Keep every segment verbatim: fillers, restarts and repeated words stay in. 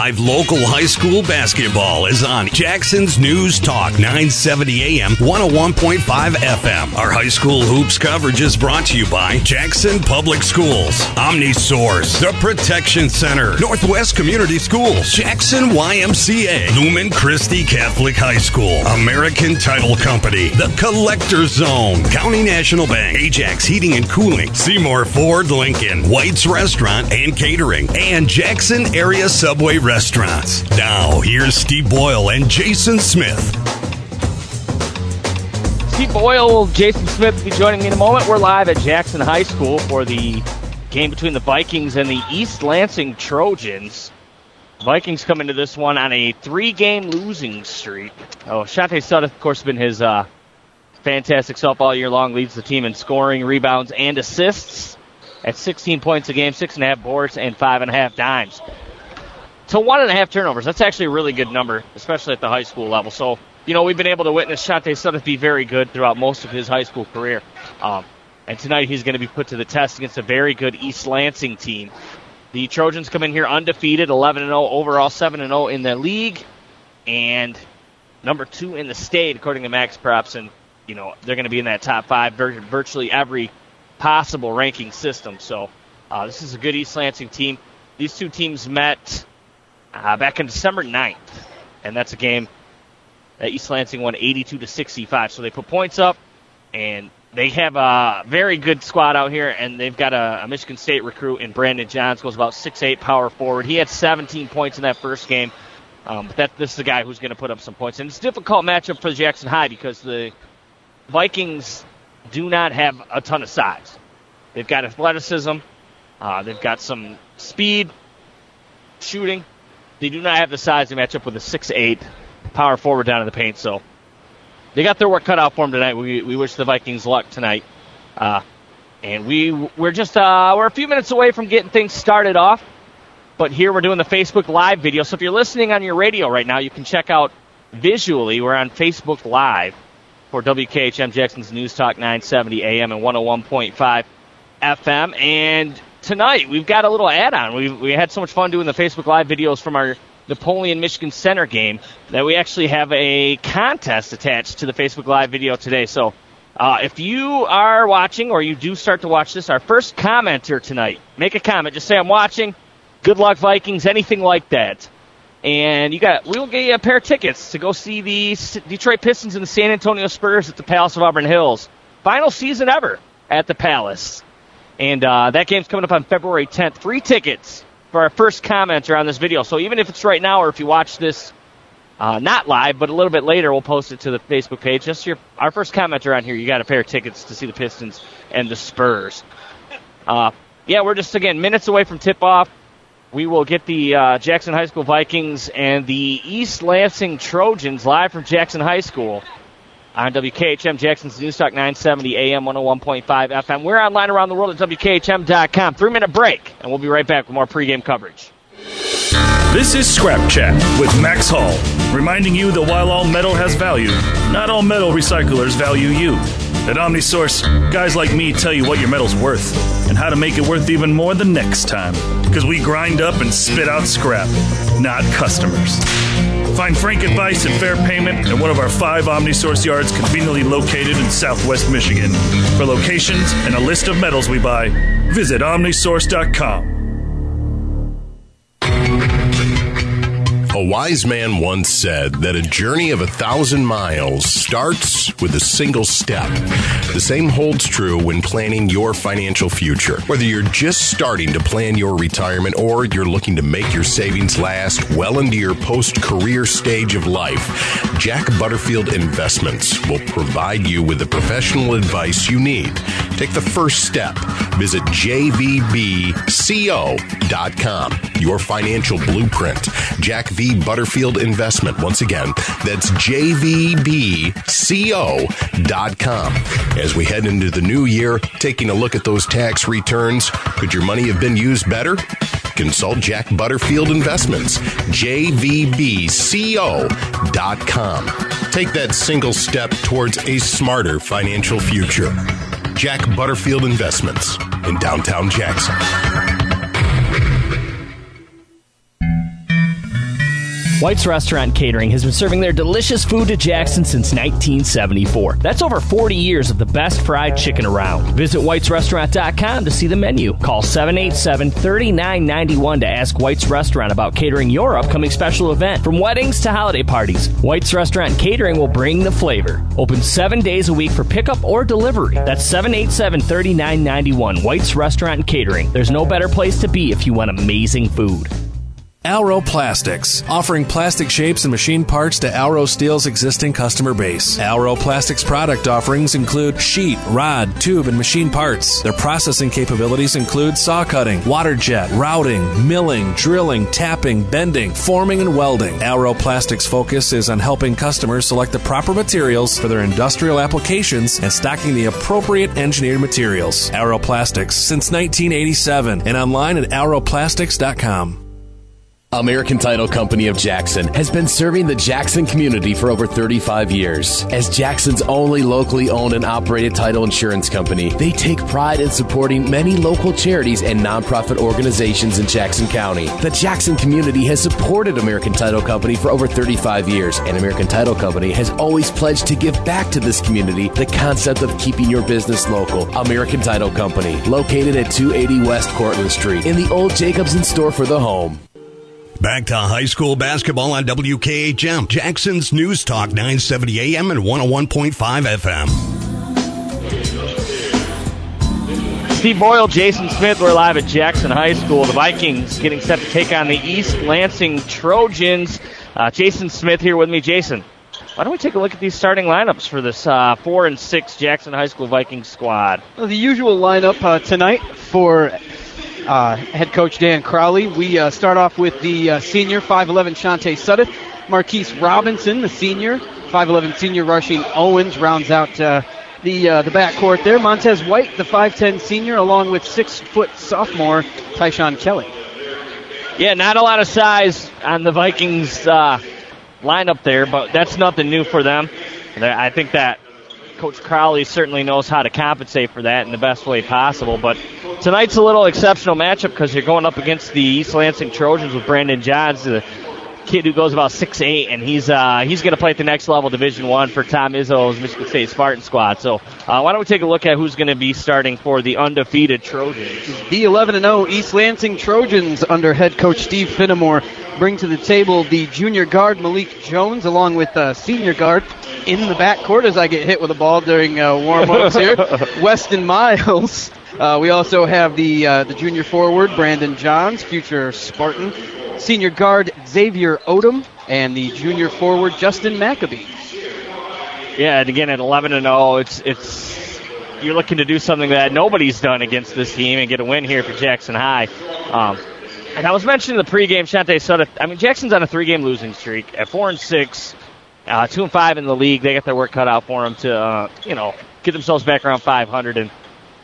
Live local high school basketball is on Jackson's News Talk, nine seventy A M, one oh one point five F M. Our high school hoops coverage is brought to you by Jackson Public Schools, OmniSource, The Protection Center, Northwest Community Schools, Jackson Y M C A, Lumen Christi Catholic High School, American Title Company, The Collector Zone, County National Bank, Ajax Heating and Cooling, Seymour Ford Lincoln, White's Restaurant and Catering, and Jackson Area Subway Restaurants. Now, here's Steve Boyle and Jason Smith. Steve Boyle, Jason Smith will be joining me in a moment. We're live at Jackson High School for the game between the Vikings and the East Lansing Trojans. Vikings come into this one on a three-game losing streak. Oh, Shante Sutton, of course, has been his uh, fantastic self all year long, leads the team in scoring, rebounds, and assists at sixteen points a game, six and a half boards, and five and a half dimes. To one and a half turnovers, that's actually a really good number, especially at the high school level. So, you know, we've been able to witness Shante Sutton be very good throughout most of his high school career. Um, and tonight he's going to be put to the test against a very good East Lansing team. The Trojans come in here undefeated, eleven and oh overall, seven and oh in the league, and number two in the state, according to Max Props. And, you know, they're going to be in that top five vir- virtually every possible ranking system. So uh, this is a good East Lansing team. These two teams met uh, back on December ninth, and that's a game that East Lansing won eighty-two to sixty-five. So they put points up, and they have a very good squad out here, and they've got a, a Michigan State recruit in Brandon Johns, goes about six eight power forward. He had seventeen points in that first game. Um, but that, this is a guy who's going to put up some points. And it's a difficult matchup for Jackson High because the Vikings do not have a ton of size. They've got athleticism. Uh, they've got some speed, shooting. They do not have the size to match up with a six eight power forward down in the paint. So they got their work cut out for them tonight. We we wish the Vikings luck tonight. Uh, and we, we're just uh, we're a few minutes away from getting things started off. But here we're doing the Facebook Live video. So if you're listening on your radio right now, you can check out visually. We're on Facebook Live for W K H M Jackson's News Talk nine seventy A M and one oh one point five F M. And tonight we've got a little add-on. We we had so much fun doing the Facebook Live videos from our Napoleon Michigan Center game that we actually have a contest attached to the Facebook Live video today. So uh, if you are watching or you do start to watch this, our first commenter tonight, make a comment. Just say, I'm watching. Good luck, Vikings, anything like that. And you got, we will get you a pair of tickets to go see the Detroit Pistons and the San Antonio Spurs at the Palace of Auburn Hills. Final season ever at the Palace. And uh, that game's coming up on February tenth. Free tickets for our first commenter on this video. So even if it's right now or if you watch this uh, not live, but a little bit later, we'll post it to the Facebook page. Just your, our first commenter on here, you got a pair of tickets to see the Pistons and the Spurs. Uh, yeah, we're just, again, minutes away from tip-off. We will get the uh, Jackson High School Vikings and the East Lansing Trojans live from Jackson High School on W K H M Jackson's News Talk nine seventy A M, one oh one point five F M. We're online around the world at W K H M dot com. Three-minute break, and we'll be right back with more pregame coverage. This is Scrap Chat with Max Hall, reminding you that while all metal has value, not all metal recyclers value you. At OmniSource, guys like me tell you what your metal's worth and how to make it worth even more the next time. Because we grind up and spit out scrap, not customers. Find frank advice and fair payment at one of our five OmniSource yards conveniently located in Southwest Michigan. For locations and a list of metals we buy, visit omnisource dot com. A wise man once said that a journey of a thousand miles starts with a single step. The same holds true when planning your financial future. Whether you're just starting to plan your retirement or you're looking to make your savings last well into your post-career stage of life, Jack Butterfield Investments will provide you with the professional advice you need. Take the first step. Visit j v b co dot com. Your financial blueprint. Jack V. Butterfield Investment. Once again, that's j v b co dot com. As we head into the new year, taking a look at those tax returns, could your money have been used better? Consult Jack Butterfield Investments. j v b co dot com. Take that single step towards a smarter financial future. Jack Butterfield Investments in downtown Jackson. White's Restaurant and Catering has been serving their delicious food to Jackson since nineteen seventy-four. That's over forty years of the best fried chicken around. Visit whites restaurant dot com to see the menu. Call seven eight seven, three nine nine one to ask White's Restaurant about catering your upcoming special event. From weddings to holiday parties, White's Restaurant and Catering will bring the flavor. Open seven days a week for pickup or delivery. That's seven eight seven, three nine nine one. White's Restaurant and Catering. There's no better place to be if you want amazing food. Alro Plastics, offering plastic shapes and machine parts to Alro Steel's existing customer base. Alro Plastics product offerings include sheet, rod, tube, and machine parts. Their processing capabilities include saw cutting, water jet, routing, milling, drilling, tapping, bending, forming, and welding. Alro Plastics' focus is on helping customers select the proper materials for their industrial applications and stocking the appropriate engineered materials. Alro Plastics since nineteen eighty-seven and online at alro plastics dot com. American Title Company of Jackson has been serving the Jackson community for over thirty-five years. As Jackson's only locally owned and operated title insurance company, they take pride in supporting many local charities and nonprofit organizations in Jackson County. The Jackson community has supported American Title Company for over thirty-five years, and American Title Company has always pledged to give back to this community the concept of keeping your business local. American Title Company, located at two eighty West Cortlandt Street in the old Jacobson store for the home. Back to high school basketball on W K H M, Jackson's News Talk, nine seventy A M and one oh one point five F M. Steve Boyle, Jason Smith, we're live at Jackson High School. The Vikings getting set to take on the East Lansing Trojans. Uh, Jason Smith here with me. Jason, why don't we take a look at these starting lineups for this uh, four and six Jackson High School Vikings squad? Well, the usual lineup uh, tonight for Uh, head coach Dan Crowley. We uh, start off with the uh, senior, five eleven Shante Suddeth. Marquise Robinson, the senior, five eleven senior Rushing Owens rounds out uh, the uh, the backcourt there. Montez White, the five ten senior, along with six foot sophomore Tyshawn Kelly. Yeah, not a lot of size on the Vikings uh, lineup there, but that's nothing new for them. I think that Coach Crowley certainly knows how to compensate for that in the best way possible. But tonight's a little exceptional matchup because you're going up against the East Lansing Trojans with Brandon Johns, the kid who goes about six eight, and he's uh, he's going to play at the next level, Division One, for Tom Izzo's Michigan State Spartan squad. So uh, why don't we take a look at who's going to be starting for the undefeated Trojans? The eleven and oh East Lansing Trojans under head coach Steve Finnemore bring to the table the junior guard Malik Jones along with uh, senior guard in the backcourt as I get hit with a ball during uh, warm-ups here, Weston Miles. Uh, we also have the uh, the junior forward Brandon Johns, future Spartan, senior guard Xavier Odom, and the junior forward Justin McAbee. Yeah, and again at eleven and oh, it's it's you're looking to do something that nobody's done against this team and get a win here for Jackson High. Um, and I was mentioning the pregame, Shante Suddeth. I mean, Jackson's on a three-game losing streak at four and six. Uh, two and five in the league. They got their work cut out for them to, uh, you know, get themselves back around five hundred, and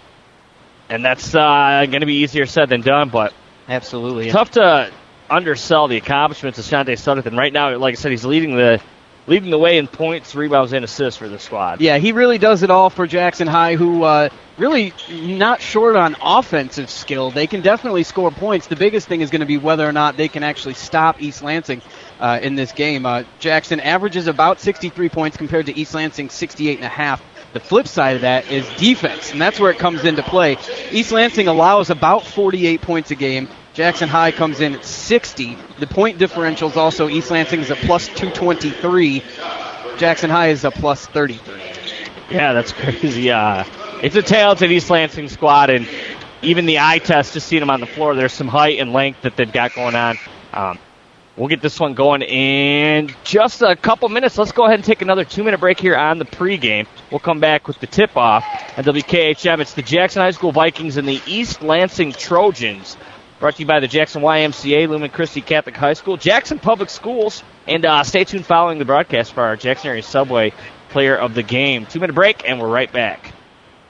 and that's uh, going to be easier said than done. But absolutely, tough to undersell the accomplishments of Shante Suddeth. And right now, like I said, he's leading the leading the way in points, rebounds, and assists for the squad. Yeah, he really does it all for Jackson High, who uh, really not short on offensive skill. They can definitely score points. The biggest thing is going to be whether or not they can actually stop East Lansing uh, in this game. Uh, Jackson averages about sixty-three points compared to East Lansing sixty-eight and a half. The flip side of that is defense, and that's where it comes into play. East Lansing allows about forty-eight points a game. Jackson High comes in at sixty. The point differential is also East Lansing is a plus two twenty-three. Jackson High is a plus thirty-three. Yeah, that's crazy. Uh, it's a talented East Lansing squad, and even the eye test, just seeing them on the floor, there's some height and length that they've got going on. Um, we'll get this one going in just a couple minutes. Let's go ahead and take another two-minute break here on the pregame. We'll come back with the tip-off at W K H M. It's the Jackson High School Vikings and the East Lansing Trojans. Brought to you by the Jackson Y M C A, Lumen Christi Catholic High School, Jackson Public Schools, and uh, stay tuned following the broadcast for our Jackson Area Subway Player of the Game. Two-minute break, and we're right back.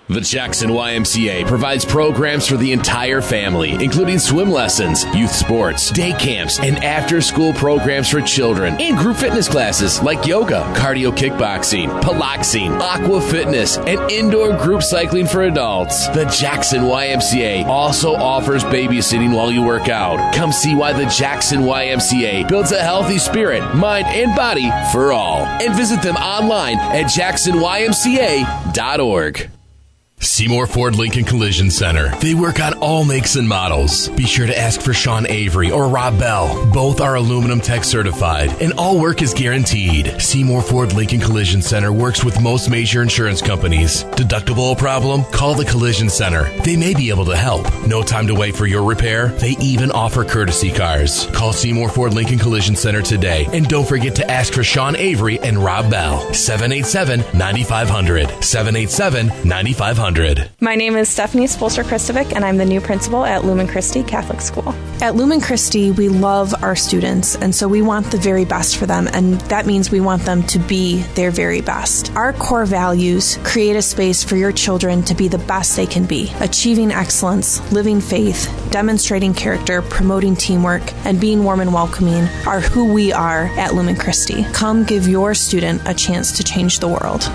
The Jackson Y M C A provides programs for the entire family, including swim lessons, youth sports, day camps, and after-school programs for children, and group fitness classes like yoga, cardio kickboxing, piloxing, aqua fitness, and indoor group cycling for adults. The Jackson Y M C A also offers babysitting while you work out. Come see why the Jackson Y M C A builds a healthy spirit, mind, and body for all. And visit them online at jackson y m c a dot org. Seymour Ford Lincoln Collision Center. They work on all makes and models. Be sure to ask for Sean Avery or Rob Bell. Both are Aluminum Tech certified, and all work is guaranteed. Seymour Ford Lincoln Collision Center works with most major insurance companies. Deductible problem? Call the Collision Center. They may be able to help. No time to wait for your repair? They even offer courtesy cars. Call Seymour Ford Lincoln Collision Center today, and don't forget to ask for Sean Avery and Rob Bell. seven eight seven, nine five zero zero. seven eight seven, nine five zero zero. My name is Stephanie Spolster-Kristovic, and I'm the new principal at Lumen Christi Catholic School. At Lumen Christi, we love our students, and so we want the very best for them, and that means we want them to be their very best. Our core values create a space for your children to be the best they can be, achieving excellence, living faith, demonstrating character, promoting teamwork, and being warm and welcoming are who we are at Lumen Christi. Come give your student a chance to change the world.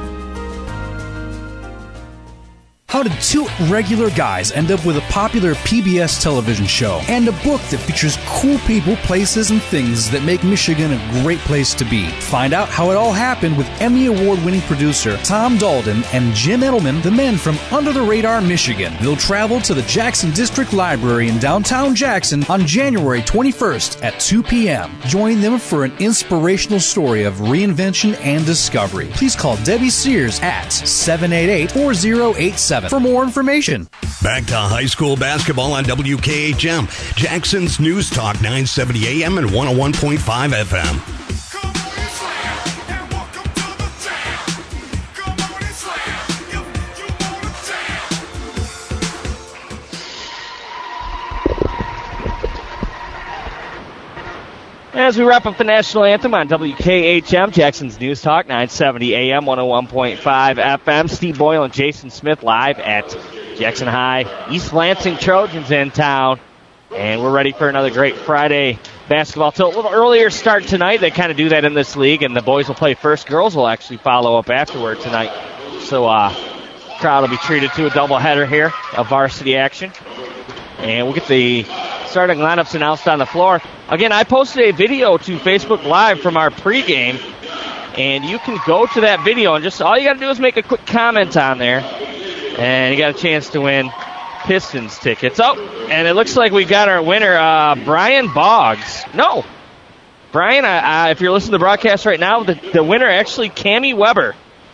How did two regular guys end up with a popular P B S television show and a book that features cool people, places, and things that make Michigan a great place to be? Find out how it all happened with Emmy Award-winning producer Tom Dalton and Jim Edelman, the men from Under the Radar, Michigan. They'll travel to the Jackson District Library in downtown Jackson on January twenty-first at two p.m. Join them for an inspirational story of reinvention and discovery. Please call Debbie Sears at seven eight eight, four zero eight seven for more information. Back to high school basketball on W K H M, Jackson's News Talk, nine seventy A M and one oh one point five F M. As we wrap up the national anthem on W K H M, Jackson's News Talk, nine seventy A M, one oh one point five F M. Steve Boyle and Jason Smith live at Jackson High. East Lansing Trojans in town. And we're ready for another great Friday basketball. Till a little earlier start tonight. They kind of do that in this league, and the boys will play first. Girls will actually follow up afterward tonight. So uh, crowd will be treated to a doubleheader here of varsity action. And we'll get the starting lineups announced on the floor. Again, I posted a video to Facebook Live from our pregame, and you can go to that video, and just all you got to do is make a quick comment on there, and you got a chance to win Pistons tickets. Oh, and it looks like we got our winner, uh, Brian Boggs. No, Brian, uh, uh, if you're listening to the broadcast right now, the, the winner actually, Cammie Weber,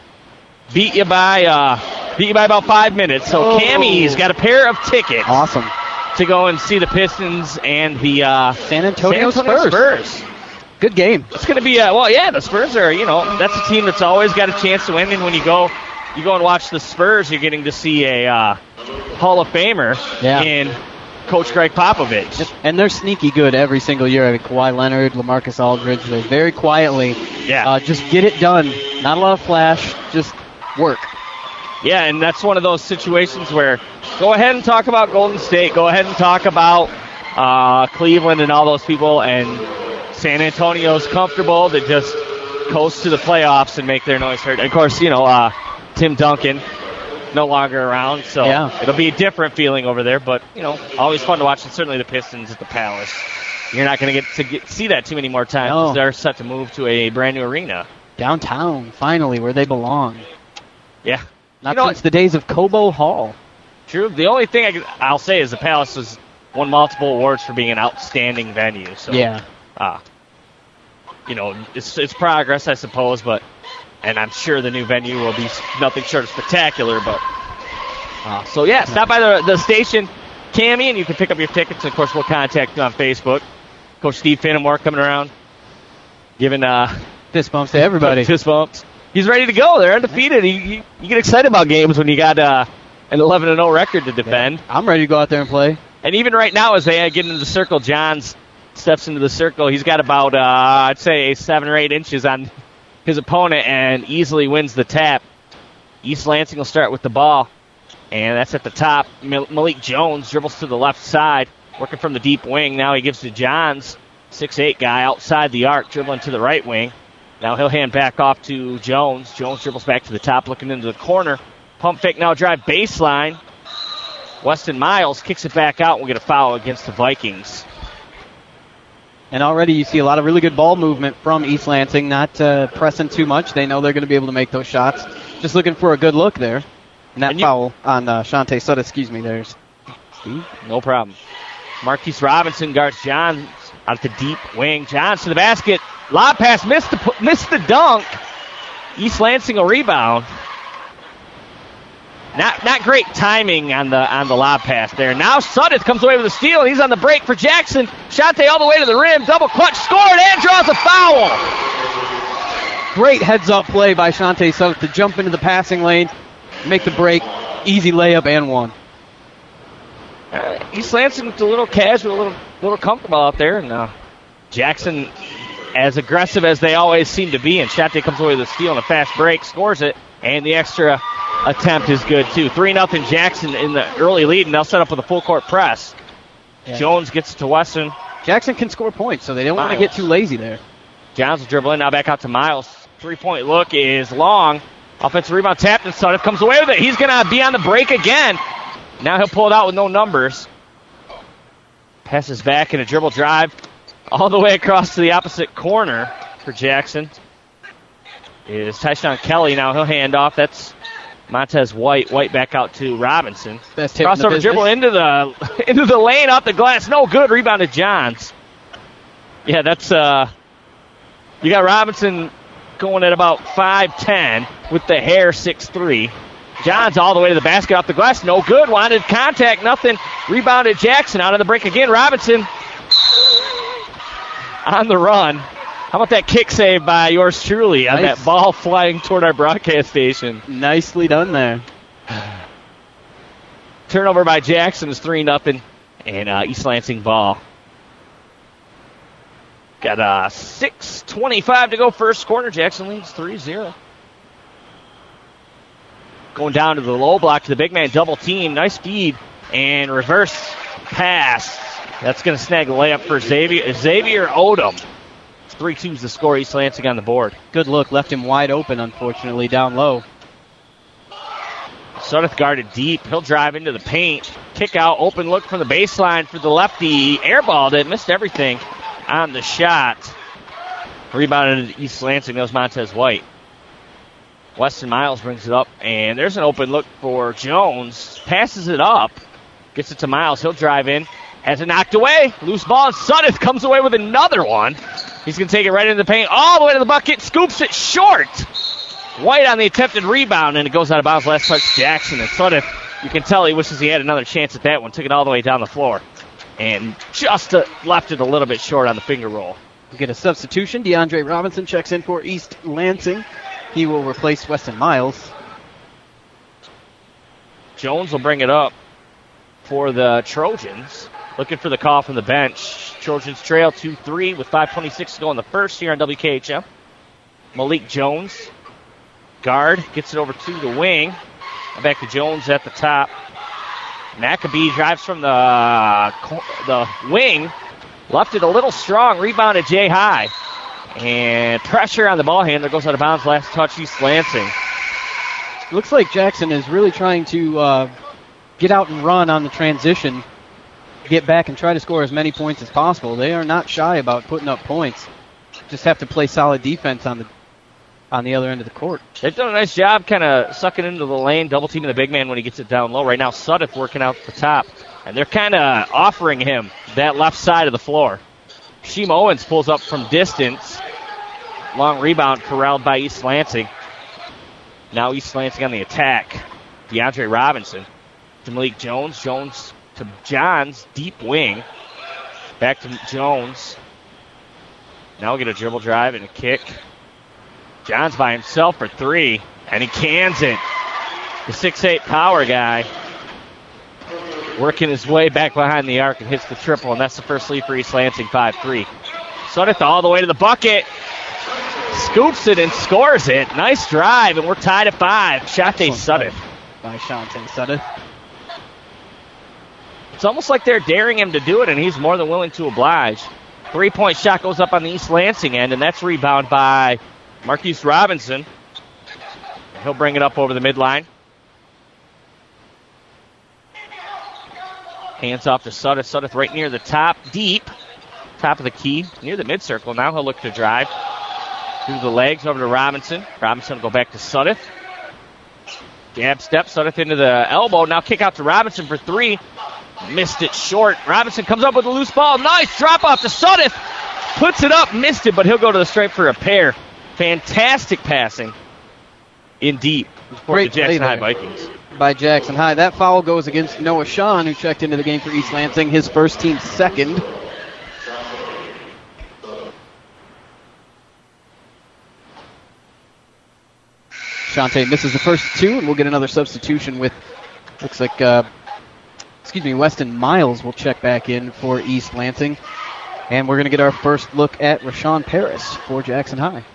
beat you by uh, beat you by about five minutes. So oh. Cammie's got a pair of tickets. Awesome. To go and see the Pistons and the uh, San Antonio, San Antonio Spurs. Spurs. Good game. It's going to be, uh, well, yeah, the Spurs are, you know, that's a team that's always got a chance to win. And when you go you go and watch the Spurs, you're getting to see a uh, Hall of Famer yeah. in Coach Greg Popovich. And they're sneaky good every single year. I mean, Kawhi Leonard, LaMarcus Aldridge, they very quietly yeah. uh, just get it done. Not a lot of flash, just work. Yeah, and that's one of those situations where go ahead and talk about Golden State. Go ahead and talk about uh, Cleveland and all those people. And San Antonio's comfortable to just coast to the playoffs and make their noise heard. And of course, you know, uh, Tim Duncan no longer around, so yeah. it'll be a different feeling over there. But, you know, always fun to watch. And certainly the Pistons at the Palace. You're not going to get to get, see that too many more times. No. They're set to move to a brand new arena. Downtown, finally, where they belong. Yeah. Not you know since what? the days of Cobo Hall. True. The only thing I could, I'll say is the Palace has won multiple awards for being an outstanding venue. So, yeah. Uh, you know, it's it's progress, I suppose, but and I'm sure the new venue will be nothing short of spectacular. But uh, so yeah, stop by the the station, Cammie, and you can pick up your tickets. And of course, we'll contact you on Facebook. Coach Steve Finnemore coming around, giving uh, fist bumps to everybody. Fist bumps. He's ready to go. They're undefeated. You, you, you get excited about games when you got uh, an eleven and oh record to defend. Yeah, I'm ready to go out there and play. And even right now, as they get into the circle, Johns steps into the circle. He's got about, uh, I'd say, seven or eight inches on his opponent and easily wins the tap. East Lansing will start with the ball, and that's at the top. Malik Jones dribbles to the left side, working from the deep wing. Now he gives to Johns, six eight guy outside the arc, dribbling to the right wing. Now he'll hand back off to Jones. Jones dribbles back to the top, looking into the corner. Pump fake now, drive baseline. Weston Miles kicks it back out, and we'll get a foul against the Vikings. And already you see a lot of really good ball movement from East Lansing, not uh, pressing too much. They know they're going to be able to make those shots. Just looking for a good look there. And that and you, foul on uh, Shante Sutta, excuse me, there's Steve. No problem. Marquise Robinson guards Johns out the deep wing. Johns to the basket. Lob pass, missed the, missed the dunk. East Lansing a rebound. Not not great timing on the on the lob pass there. Now Sudduth comes away with a steal, and he's on the break for Jackson. Shante all the way to the rim, double clutch, scored, and draws a foul. Great heads-up play by Shante Sudduth to jump into the passing lane, make the break, easy layup, and one. Uh, East Lansing looked a little casual, a little little comfortable out there, and uh, Jackson as aggressive as they always seem to be, and Shante comes away with a steal and a fast break, scores it, and the extra attempt is good too. three nothing Jackson in the early lead, and they'll set up with a full court press. Yeah. Jones gets it to Weston. Jackson can score points, so they don't Miles. want to get too lazy there. Jones will dribble in, now back out to Miles. Three-point look is long. Offensive rebound tapped, and Sudduth comes away with it. He's going to be on the break again. Now he'll pull it out with no numbers. Passes back in a dribble drive all the way across to the opposite corner for Jackson. Is Tyshawn Kelly. Now he'll hand off. That's Montez White. White back out to Robinson. Best crossover dribble into the into the lane, off the glass. No good. Rebounded Johns. Yeah, that's uh. You got Robinson going at about five ten with the hair six three. Johns all the way to the basket, off the glass. No good. Wanted contact. Nothing. Rebounded Jackson. Out of the break again. Robinson on the run. How about that kick save by yours truly on nice. That ball flying toward our broadcast station? Nicely done there. Turnover by Jackson is three nothing, and uh, East Lansing ball. Got uh, six twenty-five to go first quarter. Jackson leads three zero. Going down to the low block to the big man, double team. Nice feed and reverse pass. That's going to snag the layup for Xavier, Xavier Odom. three two's the score. East Lansing on the board. Good look. Left him wide open, unfortunately, down low. Sudduth guarded deep. He'll drive into the paint. Kick out. Open look from the baseline for the lefty. Airballed it. Missed everything on the shot. Rebounded East Lansing. That was Montez White. Weston Miles brings it up, and there's an open look for Jones. Passes it up. Gets it to Miles. He'll drive in. Has it knocked away. Loose ball, and Sudduth comes away with another one. He's going to take it right into the paint, all the way to the bucket. Scoops it short. White on the attempted rebound, and it goes out of bounds. Last touch, Jackson. And Sudduth, you can tell he wishes he had another chance at that one. Took it all the way down the floor. And just uh, left it a little bit short on the finger roll. We get a substitution. DeAndre Robinson checks in for East Lansing. He will replace Weston Miles. Jones will bring it up for the Trojans. Looking for the call from the bench. Trojans trail two three with five twenty-six to go in the first here on W K H M. Malik Jones, guard, gets it over to the wing. Back to Jones at the top. Maccabee drives from the, the wing. Left it a little strong. Rebounded Jay High. And pressure on the ball handler, goes out of bounds. Last touch, East Lansing. Looks like Jackson is really trying to uh, get out and run on the transition, get back and try to score as many points as possible. They are not shy about putting up points. Just have to play solid defense on the on the other end of the court. They've done a nice job kind of sucking into the lane, double teaming the big man when he gets it down low. Right now, Sudduth working out the top, and they're kind of offering him that left side of the floor. Sheem Owens pulls up from distance. Long rebound corralled by East Lansing. Now East Lansing on the attack. DeAndre Robinson to Malik Jones. Jones to Johns. Deep wing. Back to Jones. Now we'll get a dribble drive and a kick. Johns by himself for three. And he cans it. The six eight power guy working his way back behind the arc and hits the triple, and that's the first lead for East Lansing, five three. Sudduth all the way to the bucket. scoops it and scores it. Nice drive, and we're tied at five. Shante Suddath. By Shante Suddath. It's almost like they're daring him to do it, and he's more than willing to oblige. Three-point shot goes up on the East Lansing end, and that's rebounded by Marquise Robinson. He'll bring it up over the midline. Hands off to Suddath. Suddath right near the top, deep. Top of the key, near the mid-circle. Now he'll look to drive. Through the legs, over to Robinson. Robinson will go back to Suddath. Jab step, Suddath into the elbow. Now kick out to Robinson for three. Missed it short. Robinson comes up with a loose ball. Nice drop off to Suddath. Puts it up, missed it, but he'll go to the stripe for a pair. Fantastic passing in deep for Great the Jackson play High there Vikings. By Jackson High. That foul goes against Noah Sean, who checked into the game for East Lansing, his first team second. Shante misses the first two, and we'll get another substitution with, looks like, uh, excuse me, Weston Miles will check back in for East Lansing. And we're going to get our first look at Rashawn Paris for Jackson High.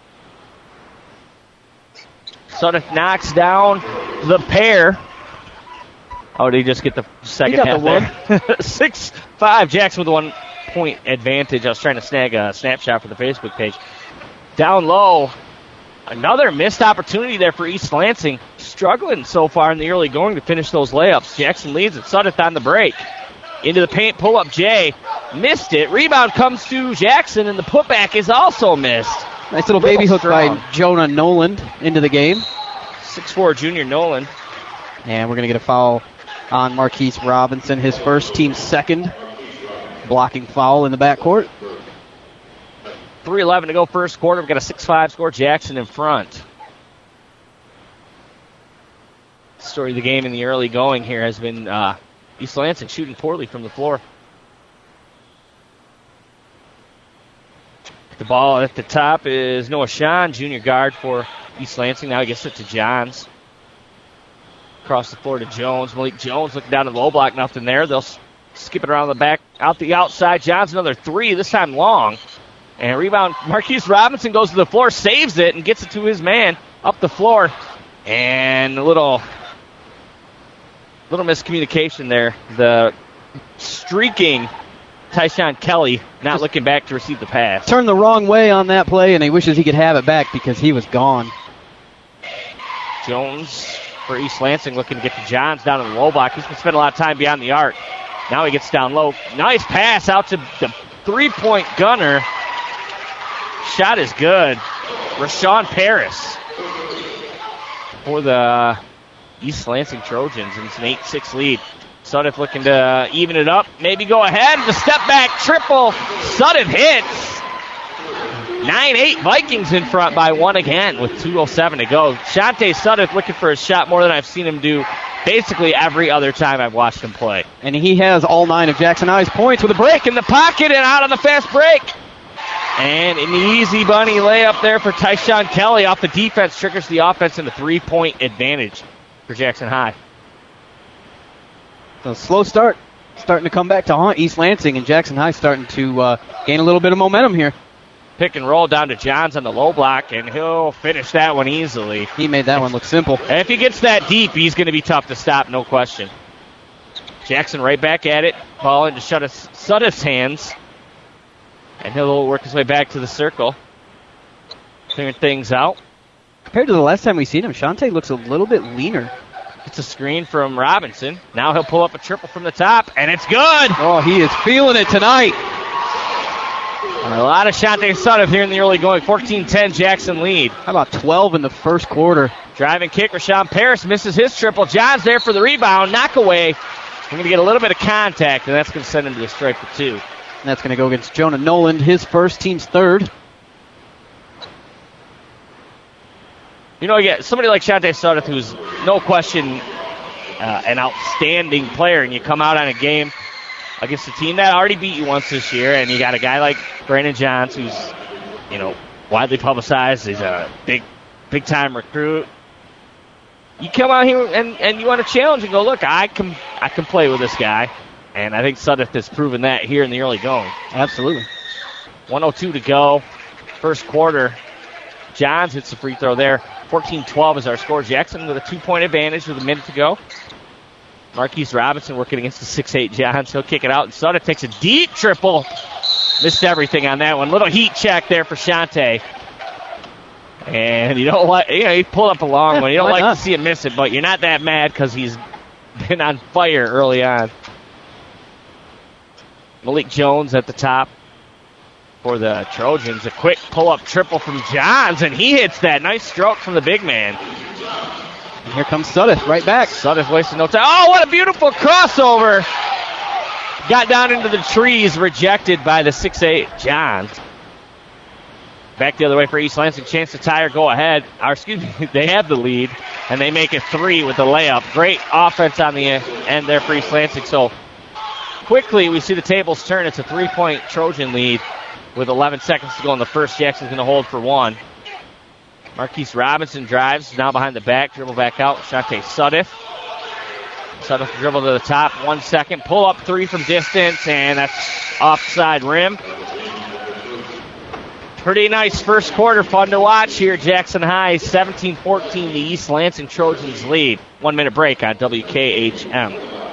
Suddath knocks down the pair. Oh, did he just get the second He got half the there? six five, Jackson with a one-point advantage. I was trying to snag a snapshot for the Facebook page. Down low, another missed opportunity there for East Lansing. Struggling so far in the early going to finish those layups. Jackson leads it. Suddath on the break. Into the paint, pull up Jay. Missed it. Rebound comes to Jackson, and the putback is also missed. Nice little baby hook by Jonah Noland into the game. six four junior Noland. And we're going to get a foul on Marquise Robinson, his first, team second. Blocking foul in the backcourt. three eleven to go first quarter. We've got a six five score. Jackson in front. Story of the game in the early going here has been uh, East Lansing shooting poorly from the floor. The ball at the top is Noah Sean, junior guard for East Lansing. Now he gets it to Johns. Across the floor to Jones. Malik Jones looking down at the low block. Nothing there. They'll skip it around the back, out the outside. Johns another three, this time long. And rebound, Marquise Robinson goes to the floor, saves it, and gets it to his man up the floor. And a little, little miscommunication there. The streaking Tyshawn Kelly not Just looking back to receive the pass. Turned the wrong way on that play, and he wishes he could have it back because he was gone. Jones for East Lansing looking to get to Johns down in the low block. He's going to spend a lot of time beyond the arc. Now he gets down low. Nice pass out to the three-point gunner. Shot is good. Rashawn Paris for the East Lansing Trojans, and it's an eight six lead. Suddath looking to even it up, maybe go ahead. The step back triple. Suddath hits. nine eight Vikings in front by one again with two oh seven to go. Shante Suddath looking for a shot more than I've seen him do basically every other time I've watched him play. And he has all nine of Jackson High's points with a break in the pocket and out on the fast break. And an easy bunny layup there for Tyshawn Kelly off the defense. Triggers the offense into three-point advantage for Jackson High. So slow start. Starting to come back to haunt East Lansing, and Jackson High starting to uh, gain a little bit of momentum here. Pick and roll down to Johns on the low block, and he'll finish that one easily. He made that one look simple. And if he gets that deep, he's going to be tough to stop, no question. Jackson right back at it. Ball into Suddath's hands. And he'll work his way back to the circle. Clearing things out. Compared to the last time we've seen him, Shante looks a little bit leaner. It's a screen from Robinson. Now he'll pull up a triple from the top, and it's good. Oh, he is feeling it tonight. And a lot of Shante Suddath here in the early going. fourteen ten Jackson lead. How about twelve in the first quarter? Driving kick, Rashawn Paris misses his triple. John's there for the rebound. Knock away. We're going to get a little bit of contact, and that's going to send him to the stripe for two. And that's going to go against Jonah Noland, his first, team's third. You know, you get somebody like Shante Suddath, who's no question uh, an outstanding player, and you come out on a game against a team that already beat you once this year, and you got a guy like Brandon Johns, who's, you know, widely publicized. He's a big, big-time recruit. You come out here and, and you want to challenge and go, look, I can I can play with this guy. And I think Suddath has proven that here in the early going. Absolutely. one oh two to go. First quarter. Johns hits the free throw there. fourteen twelve is our score. Jackson with a two-point advantage with a minute to go. Marquise Robinson working against the six eight Johns. He'll kick it out, and Sutter takes a deep triple. Missed everything on that one. Little heat check there for Shante. And you don't like, you know, he pulled up a long yeah, one. You don't like not? to see him miss it, but you're not that mad because he's been on fire early on. Malik Jones at the top for the Trojans. A quick pull-up triple from Johns, and he hits that. Nice stroke from the big man. And here comes Suddeth right back. Suddeth wasting no time. Oh, what a beautiful crossover. Got down into the trees, rejected by the six eight Johns. Back the other way for East Lansing. Chance to tie or go ahead. Or, excuse me, they have the lead, and they make it three with the layup. Great offense on the end there for East Lansing. So quickly we see the tables turn. It's a three-point Trojan lead with eleven seconds to go in the first. Jackson's going to hold for one. Marquise Robinson drives, now behind the back, dribble back out. Shante Suddeth. Suddeth dribble to the top, one second. Pull up three from distance, and that's offside rim. Pretty nice first quarter, fun to watch here. Jackson High seventeen fourteen, the East Lansing Trojans lead. One minute break on W K H M.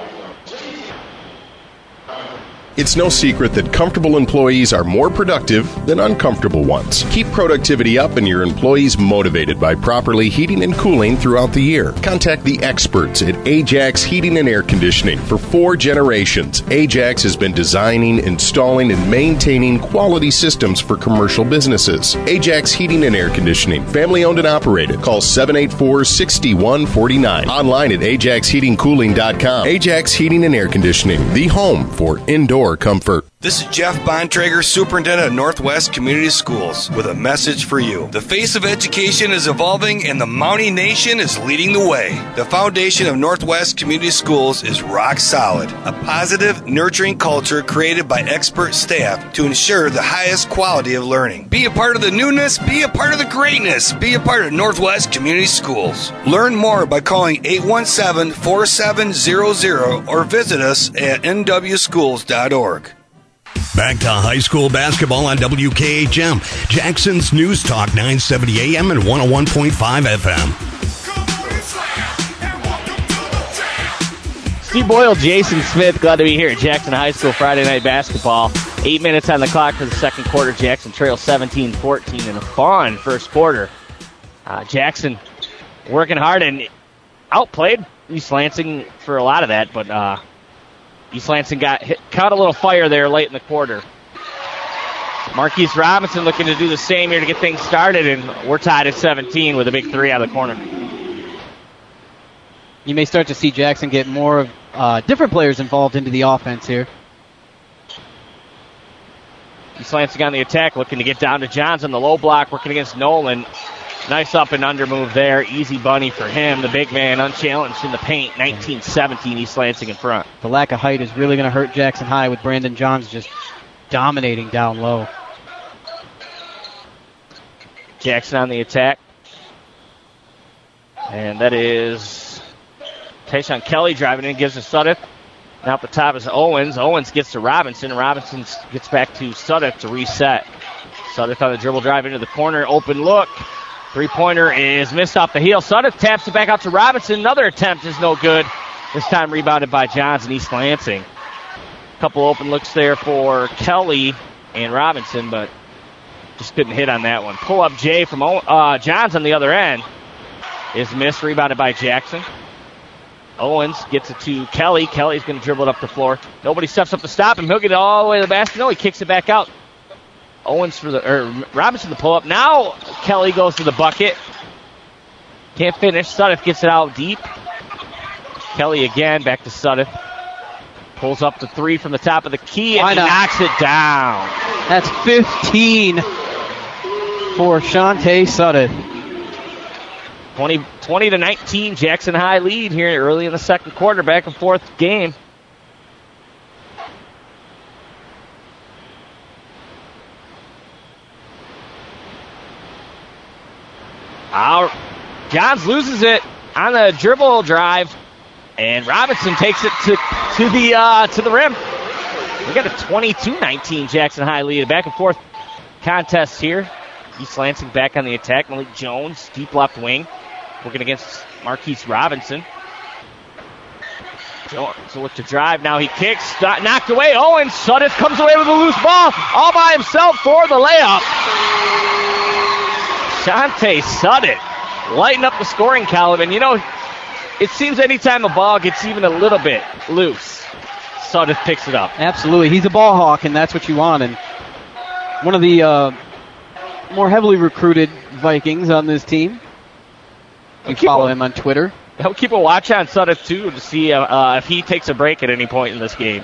It's no secret that comfortable employees are more productive than uncomfortable ones. Keep productivity up and your employees motivated by properly heating and cooling throughout the year. Contact the experts at Ajax Heating and Air Conditioning. For four generations, Ajax has been designing, installing, and maintaining quality systems for commercial businesses. Ajax Heating and Air Conditioning, family owned and operated. Call seven eight four, six one four nine. Online at ajax heating cooling dot com. Ajax Heating and Air Conditioning, the home for indoor comfort. This is Jeff Bontrager, Superintendent of Northwest Community Schools, with a message for you. The face of education is evolving, and the Mountie Nation is leading the way. The foundation of Northwest Community Schools is rock solid, a positive, nurturing culture created by expert staff to ensure the highest quality of learning. Be a part of the newness, be a part of the greatness, be a part of Northwest Community Schools. Learn more by calling eight one seven, four seven zero zero or visit us at n w schools dot org. Back to high school basketball on W K H M, Jackson's News Talk nine seventy A M and one oh one point five F M. Steve Boyle, Jason Smith, glad to be here at Jackson High School Friday night basketball. Eight minutes on the clock for the second quarter. Jackson trails seventeen fourteen in a fun first quarter. Uh, Jackson working hard and outplayed East Lansing for a lot of that, but uh, East Lansing got hit, caught a little fire there late in the quarter. Marquise Robinson looking to do the same here to get things started, and we're tied at seventeen with a big three out of the corner. You may start to see Jackson get more of uh, different players involved into the offense here. East Lansing on the attack, looking to get down to Johns on the low block, working against Nolan. Nice up and under move there. Easy bunny for him. The big man unchallenged in the paint. nineteen seventeen, East Lansing in front. The lack of height is really going to hurt Jackson High with Brandon Johns just dominating down low. Jackson on the attack. And that is Tayshaun Kelly driving in, gives to Suddeth. Now at the top is Owens. Owens gets to Robinson. Robinson gets back to Suddeth to reset. Suddeth on the dribble drive into the corner. Open look. Three-pointer is missed off the heel. Suddeth taps it back out to Robinson. Another attempt is no good. This time rebounded by Johns and East Lansing. A couple open looks there for Kelly and Robinson, but just couldn't hit on that one. Pull-up Jay from uh, Johns on the other end is missed. Rebounded by Jackson. Owens gets it to Kelly. Kelly's going to dribble it up the floor. Nobody steps up to stop him. He'll get it all the way to the basket. No, he kicks it back out. Owens for the, or Robinson the pull-up. Now Kelly goes to the bucket. Can't finish. Suddeth gets it out deep. Kelly again, back to Suddeth. Pulls up the three from the top of the key and he knocks it down. That's fifteen for Shante Suddeth. twenty, twenty to nineteen, Jackson High lead here early in the second quarter. Back and forth game. Our, Johns loses it on the dribble drive, and Robinson takes it to to the uh, to the rim. We got a twenty-two nineteen Jackson High lead. Back and forth contest here. East Lansing back on the attack. Malik Jones, deep left wing, working against Marquise Robinson. Jones will look to drive. Now he kicks. Knocked away. Owens. Sudduth comes away with a loose ball. All by himself for the layup. Shante Sudduth lighten up the scoring column. And, you know, it seems anytime the ball gets even a little bit loose, Sudduth picks it up. Absolutely. He's a ball hawk, and that's what you want. And one of the uh, more heavily recruited Vikings on this team. You can follow him on Twitter. I'll keep a watch on Sudduth, too, to see uh, uh, if he takes a break at any point in this game.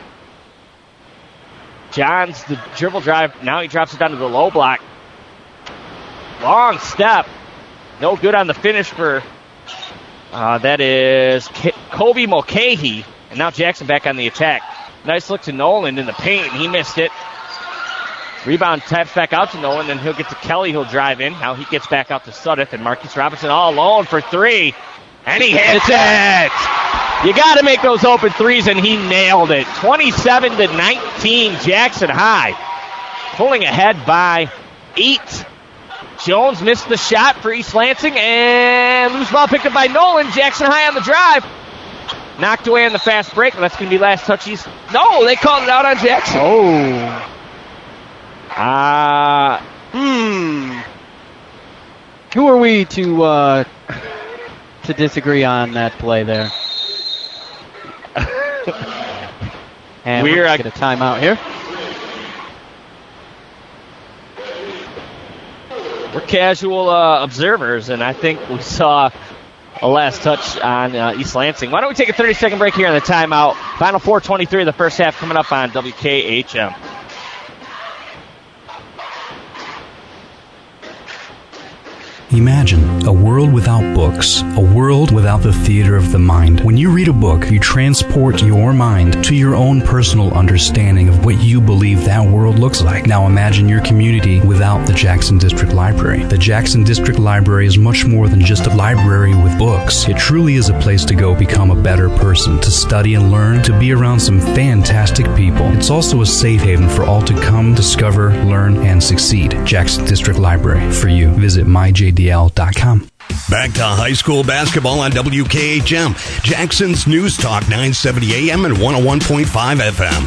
Johns, the dribble drive. Now he drops it down to the low block. Long step. No good on the finish for, uh, that is K- Kobe Mulcahy. And now Jackson back on the attack. Nice look to Nolan in the paint. He missed it. Rebound taps back out to Nolan, then he'll get to Kelly. He'll drive in. Now he gets back out to Sudduth, and Marquise Robinson all alone for three. And he hits it! You got to make those open threes, and he nailed it. twenty-seven to nineteen, Jackson High. Pulling ahead by eight. Jones missed the shot for East Lansing, and loose ball picked up by Nolan. Jackson High on the drive. Knocked away on the fast break, and that's going to be last touchies. No, they called it out on Jackson. Oh. Ah. Uh, hmm. Who are we to uh, to disagree on that play there? And we're going to get a timeout here. We're casual uh, observers, and I think we saw a last touch on uh, East Lansing. Why don't we take a thirty-second break here on the timeout? Final four twenty-three of the first half coming up on W K H M. Imagine a world without books, a world without the theater of the mind. When you read a book, you transport your mind to your own personal understanding of what you believe that world looks like. Now imagine your community without the Jackson District Library. The Jackson District Library is much more than just a library with books. It truly is a place to go become a better person, to study and learn, to be around some fantastic people. It's also a safe haven for all to come, discover, learn, and succeed. Jackson District Library, for you. Visit my j d l dot com. Back to high school basketball on W K H M, Jackson's News Talk nine seventy A M and one oh one point five F M.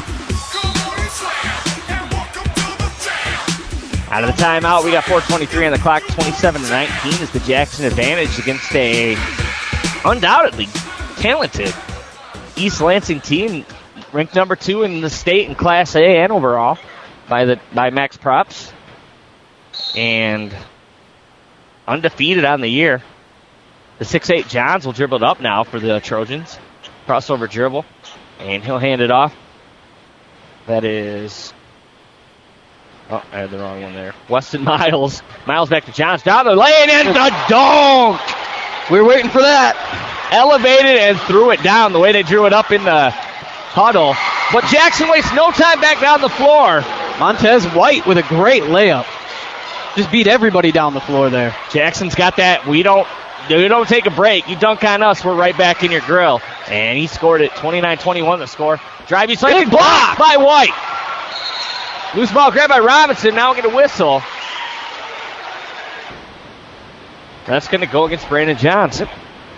Out of the timeout, we got four twenty-three on the clock. twenty-seven to nineteen is the Jackson advantage against a undoubtedly talented East Lansing team, ranked number two in the state in Class A and overall by the by Max Props, and undefeated on the year. The six eight Johns will dribble it up now for the Trojans. Crossover dribble, and he'll hand it off. That is... Oh, I had the wrong one there. Weston Miles. Miles back to Johns. Down the lane and the dunk! We were waiting for that. Elevated and threw it down the way they drew it up in the huddle. But Jackson wastes no time back down the floor. Montez White with a great layup. Just beat everybody down the floor there. Jackson's got that. We don't we don't take a break. You dunk on us, we're right back in your grill. And he scored it. twenty-nine twenty-one the score. Drive, he's like blocked by White. Loose ball grabbed by Robinson. Now we'll get a whistle. That's going to go against Brandon Johnson.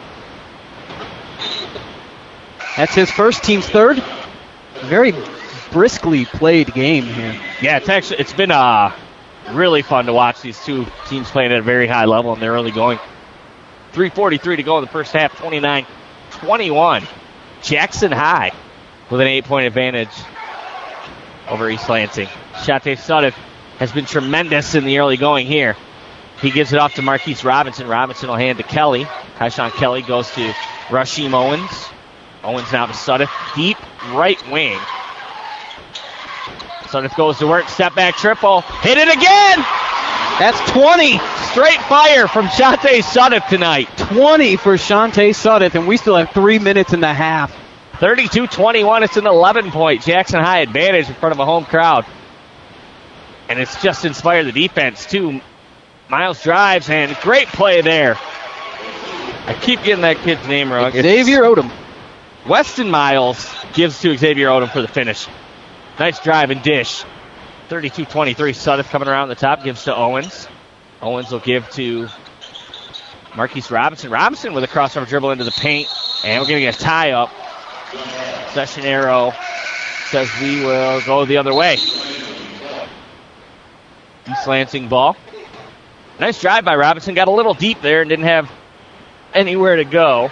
That's his first, team's third. Very briskly played game here. Yeah, it's actually it's been uh, really fun to watch these two teams playing at a very high level, and they're really going. three forty-three to go in the first half, twenty-nine twenty-one. Jackson High with an eight-point advantage over East Lansing. Shante Sudduth has been tremendous in the early going here. He gives it off to Marquise Robinson. Robinson will hand to Kelly. Tyshawn Kelly goes to Rasheem Owens. Owens now to Sudduth. Deep right wing. Sudduth goes to work. Step back triple. Hit it again! That's twenty. Straight fire from Shante Sudduth tonight. twenty for Shante Sudduth, and we still have three minutes and a half. thirty-two twenty-one. It's an eleven-point Jackson High advantage in front of a home crowd. And it's just inspired the defense, too. Miles drives, and great play there. I keep getting that kid's name wrong. Xavier it's Odom. Weston Miles gives to Xavier Odom for the finish. Nice drive and dish. thirty-two twenty-three. Sudduth coming around the top, gives to Owens. Owens will give to Marquise Robinson. Robinson with a crossover dribble into the paint. And we're going to get a tie-up. Session arrow says we will go the other way. East Lansing ball. Nice drive by Robinson. Got a little deep there and didn't have anywhere to go.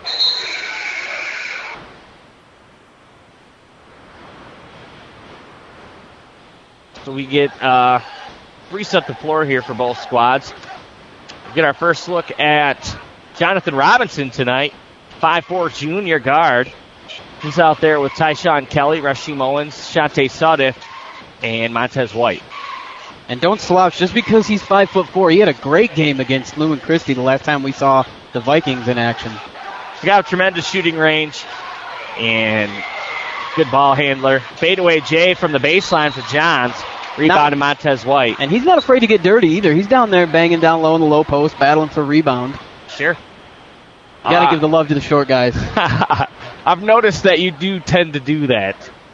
So we get uh, reset the floor here for both squads. We get our first look at Jonathan Robinson tonight. five four junior guard. He's out there with Tyshawn Kelly, Rasheem Owens, Shante Suddiff, and Montez White. And don't slouch, just because he's five foot four, he had a great game against Lumen Christi the last time we saw the Vikings in action. He's got a tremendous shooting range and good ball handler. Fadeaway Jay from the baseline for Johns. Rebound to Montez White. And he's not afraid to get dirty either. He's down there banging down low in the low post, battling for rebound. Sure. You got to uh, give the love to the short guys. I've noticed that you do tend to do that.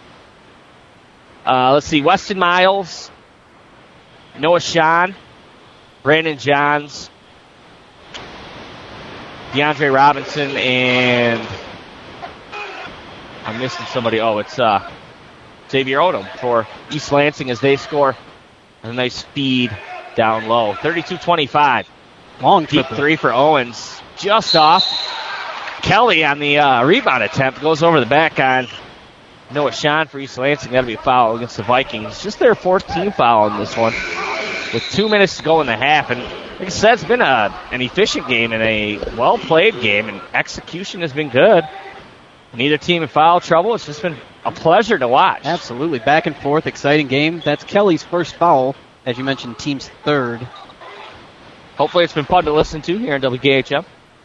Uh, let's see. Weston Miles, Noah Sean, Brandon Johns, DeAndre Robinson, and I'm missing somebody. Oh, it's uh, Xavier Odom for East Lansing as they score a nice feed down low. thirty-two twenty-five. Long deep three for Owens. Just off. Kelly on the uh, rebound attempt goes over the back on Noah Sean for East Lansing. That'll be a foul against the Vikings. Just their fourteenth foul in this one with two minutes to go in the half. And like I said, it's been a, an efficient game and a well-played game, and execution has been good. Neither team in foul trouble. It's just been a pleasure to watch. Absolutely. Back and forth, exciting game. That's Kelly's first foul, as you mentioned, team's third. Hopefully it's been fun to listen to here in W K H M.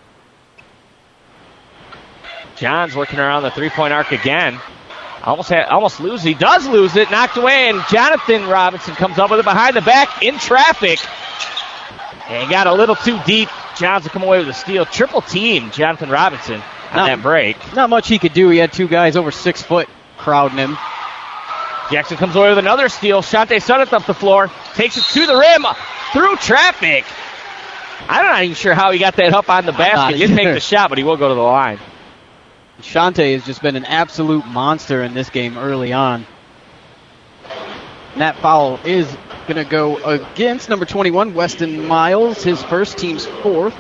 Johns working around the three-point arc again. Almost had, almost lose. He does lose it. Knocked away, and Jonathan Robinson comes up with it behind the back in traffic. And got a little too deep. Johns will come away with a steal. Triple team Jonathan Robinson on not, that break. Not much he could do. He had two guys over six foot crowding him. Jackson comes away with another steal. Shante Suddiff up the floor. Takes it to the rim. Through traffic. I'm not even sure how he got that up on the basket. He didn't make the shot, but he will go to the line. Shante has just been an absolute monster in this game early on. And that foul is going to go against number twenty-one, Weston Miles, his first, team's fourth.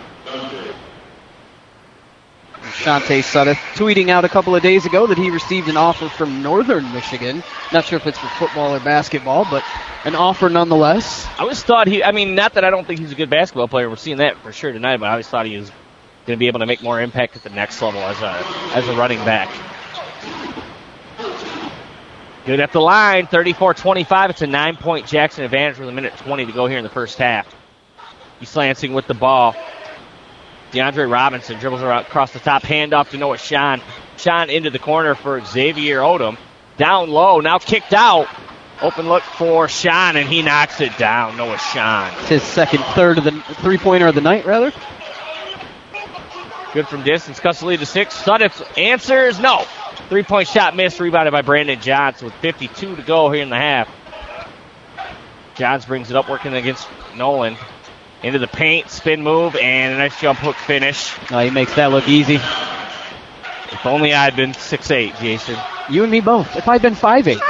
Shante Suddiff tweeting out a couple of days ago that he received an offer from Northern Michigan. Not sure if it's for football or basketball, but an offer nonetheless. I always thought he, I mean, not that I don't think he's a good basketball player. We're seeing that for sure tonight, but I always thought he was going to be able to make more impact at the next level as a as a running back. Good at the line, thirty-four twenty-five. It's a nine-point Jackson advantage with a minute twenty to go here in the first half. East Lansing with the ball. DeAndre Robinson dribbles around across the top, handoff to Noah Sean. Sean into the corner for Xavier Odom. Down low, now kicked out. Open look for Sean, and he knocks it down. Noah Sean. It's his second third of the three-pointer of the night, rather. Good from distance, cuts the lead to six. Suddiff answers, no. Three-point shot missed, rebounded by Brandon Johns with fifty-two to go here in the half. Johns brings it up, working against Nolan. Into the paint, spin move, and a nice jump hook finish. Oh, he makes that look easy. If only I'd been six eight, Jason. You and me both. If I'd been five eight.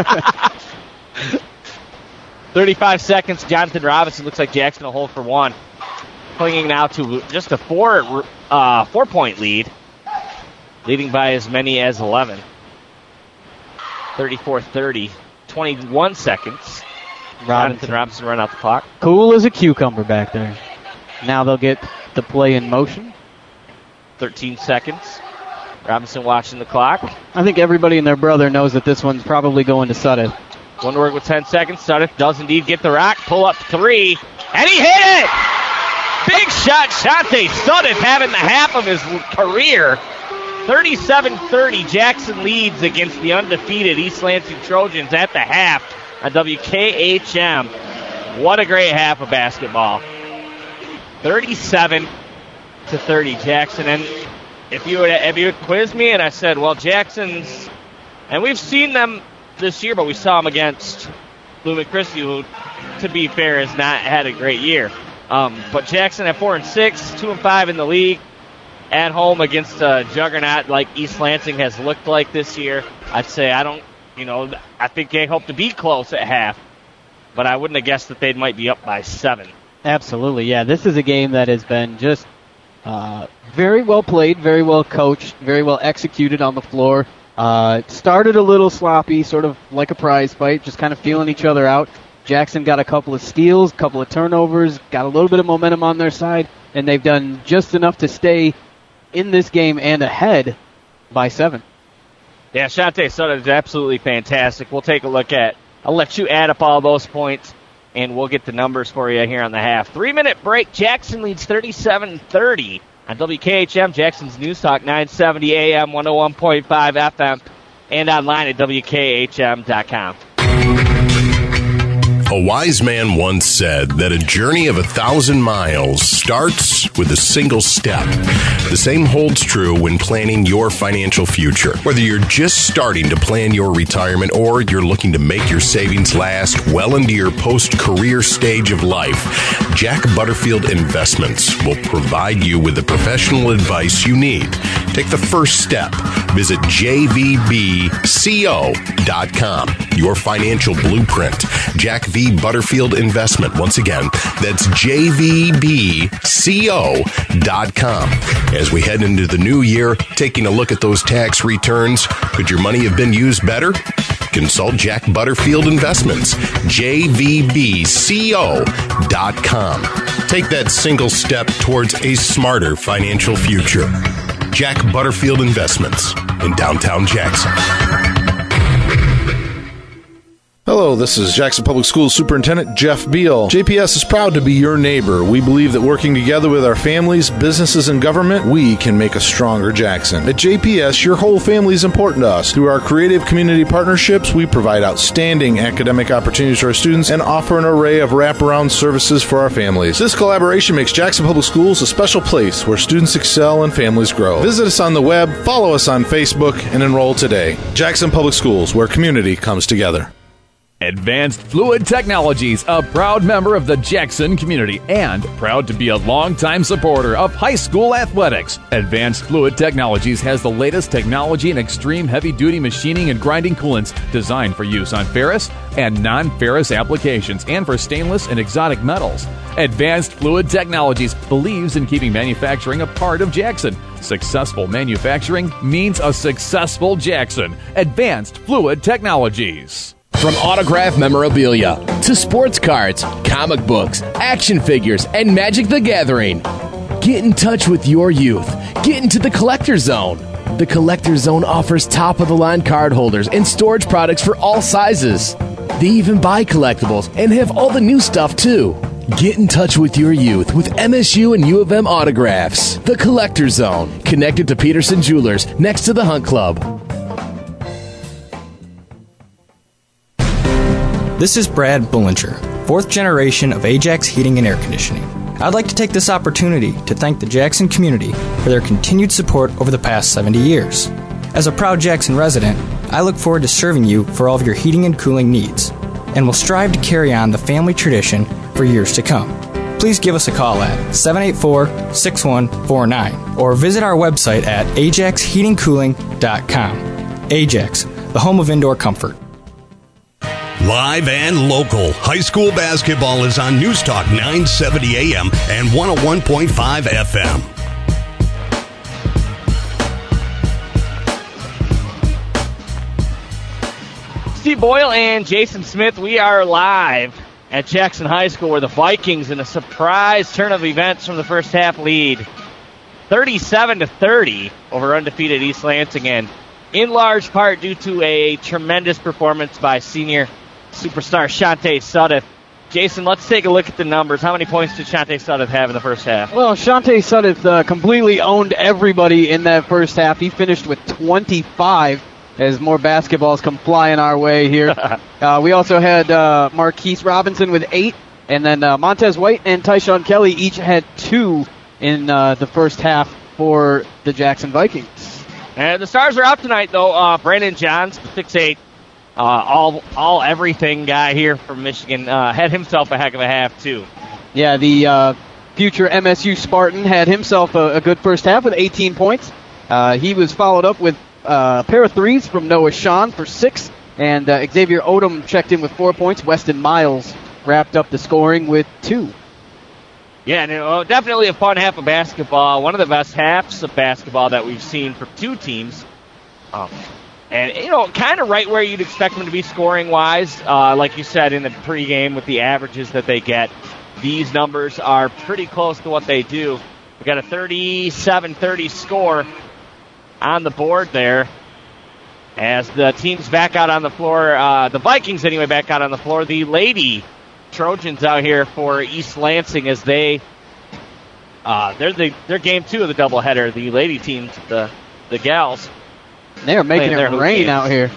thirty-five seconds. Jonathan Robinson looks like Jackson will hold for one. Clinging now to just a four, uh, four-point lead. Leading by as many as eleven. thirty-four thirty. twenty-one seconds. Robinson. Jonathan Robinson run out the clock. Cool as a cucumber back there. Now they'll get the play in motion. thirteen seconds. Robinson watching the clock. I think everybody and their brother knows that this one's probably going to Suddiff. One to work with ten seconds. Suddiff does indeed get the rock. Pull up three. And he hit it! Big shot. Shante Suddiff having the half of his career. thirty-seven thirty. Jackson leads against the undefeated East Lansing Trojans at the half on W K H M. What a great half of basketball. thirty-seven to thirty, Jackson. And if you would if you would quiz me and I said, well, Jackson's, and we've seen them this year, but we saw them against Lumen Christi, who, to be fair, has not had a great year. Um, but Jackson at four and six, two and five in the league, at home against a juggernaut like East Lansing has looked like this year. I'd say I don't, you know, I think they hope to be close at half, but I wouldn't have guessed that they might be up by seven. Absolutely, yeah. This is a game that has been just uh, very well played, very well coached, very well executed on the floor. Uh, started a little sloppy, sort of like a prize fight, just kind of feeling each other out. Jackson got a couple of steals, a couple of turnovers, got a little bit of momentum on their side, and they've done just enough to stay in this game and ahead by seven. Yeah, Shante Sutter is absolutely fantastic. We'll take a look at, I'll let you add up all those points, and we'll get the numbers for you here on the half. Three-minute break. Jackson leads thirty-seven thirty on W K H M, Jackson's News Talk, nine seventy A M, one oh one point five F M, and online at W K H M dot com. A wise man once said that a journey of a thousand miles starts with a single step. The same holds true when planning your financial future. Whether you're just starting to plan your retirement or you're looking to make your savings last well into your post-career stage of life, Jack Butterfield Investments will provide you with the professional advice you need. Take the first step. Visit J V B co dot com. Your financial blueprint. Jack V. Butterfield Investment. Once again, that's J V B co dot com. As we head into the new year, taking a look at those tax returns, could your money have been used better? Consult Jack Butterfield Investments. J V B co dot com. Take that single step towards a smarter financial future. Jack Butterfield Investments in downtown Jackson. Hello, this is Jackson Public Schools Superintendent Jeff Beal. J P S is proud to be your neighbor. We believe that working together with our families, businesses, and government, we can make a stronger Jackson. At J P S, your whole family is important to us. Through our creative community partnerships, we provide outstanding academic opportunities to our students and offer an array of wraparound services for our families. This collaboration makes Jackson Public Schools a special place where students excel and families grow. Visit us on the web, follow us on Facebook, and enroll today. Jackson Public Schools, where community comes together. Advanced Fluid Technologies, a proud member of the Jackson community and proud to be a longtime supporter of high school athletics. Advanced Fluid Technologies has the latest technology in extreme heavy-duty machining and grinding coolants designed for use on ferrous and non-ferrous applications and for stainless and exotic metals. Advanced Fluid Technologies believes in keeping manufacturing a part of Jackson. Successful manufacturing means a successful Jackson. Advanced Fluid Technologies. From autograph memorabilia to sports cards, comic books, action figures, and Magic the Gathering. Get in touch with your youth. Get into the Collector Zone. The Collector Zone offers top-of-the-line card holders and storage products for all sizes. They even buy collectibles and have all the new stuff, too. Get in touch with your youth with M S U and U of M autographs. The Collector Zone, connected to Peterson Jewelers, next to the Hunt Club. This is Brad Bullinger, fourth generation of Ajax Heating and Air Conditioning. I'd like to take this opportunity to thank the Jackson community for their continued support over the past seventy years. As a proud Jackson resident, I look forward to serving you for all of your heating and cooling needs, and will strive to carry on the family tradition for years to come. Please give us a call at seven eight four, six one four nine or visit our website at ajax heating cooling dot com. Ajax, the home of indoor comfort. Live and local. High school basketball is on News Talk nine seventy A M and one oh one point five F M. Steve Boyle and Jason Smith, we are live at Jackson High School where the Vikings, in a surprise turn of events from the first half, lead thirty-seven to thirty over undefeated East Lansing, and in large part due to a tremendous performance by senior superstar Shante Sudduth. Jason, let's take a look at the numbers. How many points did Shante Sudduth have in the first half? Well, Shante Sudduth uh, completely owned everybody in that first half. He finished with twenty-five as more basketballs come flying our way here. uh, we also had uh, Marquise Robinson with eight, and then uh, Montez White and Tyshawn Kelly each had two in uh, the first half for the Jackson Vikings. And the Stars are out tonight, though. Uh, Brandon Johns, six eight uh, all all everything guy here from Michigan, uh, had himself a heck of a half, too. Yeah, the uh, future M S U Spartan had himself a, a good first half with eighteen points. Uh, he was followed up with uh, a pair of threes from Noah Sean for six, and uh, Xavier Odom checked in with four points. Weston Miles wrapped up the scoring with two. Yeah, and, uh, definitely a fun half of basketball. One of the best halves of basketball that we've seen from two teams. Um, and, you know, kind of right where you'd expect them to be scoring-wise. Uh, like you said in the pregame with the averages that they get, these numbers are pretty close to what they do. We got a thirty-seven thirty score on the board there as the teams back out on the floor. Uh, the Vikings, anyway, back out on the floor. The Lady Trojans out here for East Lansing as they uh, they're the they're game two of the doubleheader. The lady team, the the gals, they're making it rain out here.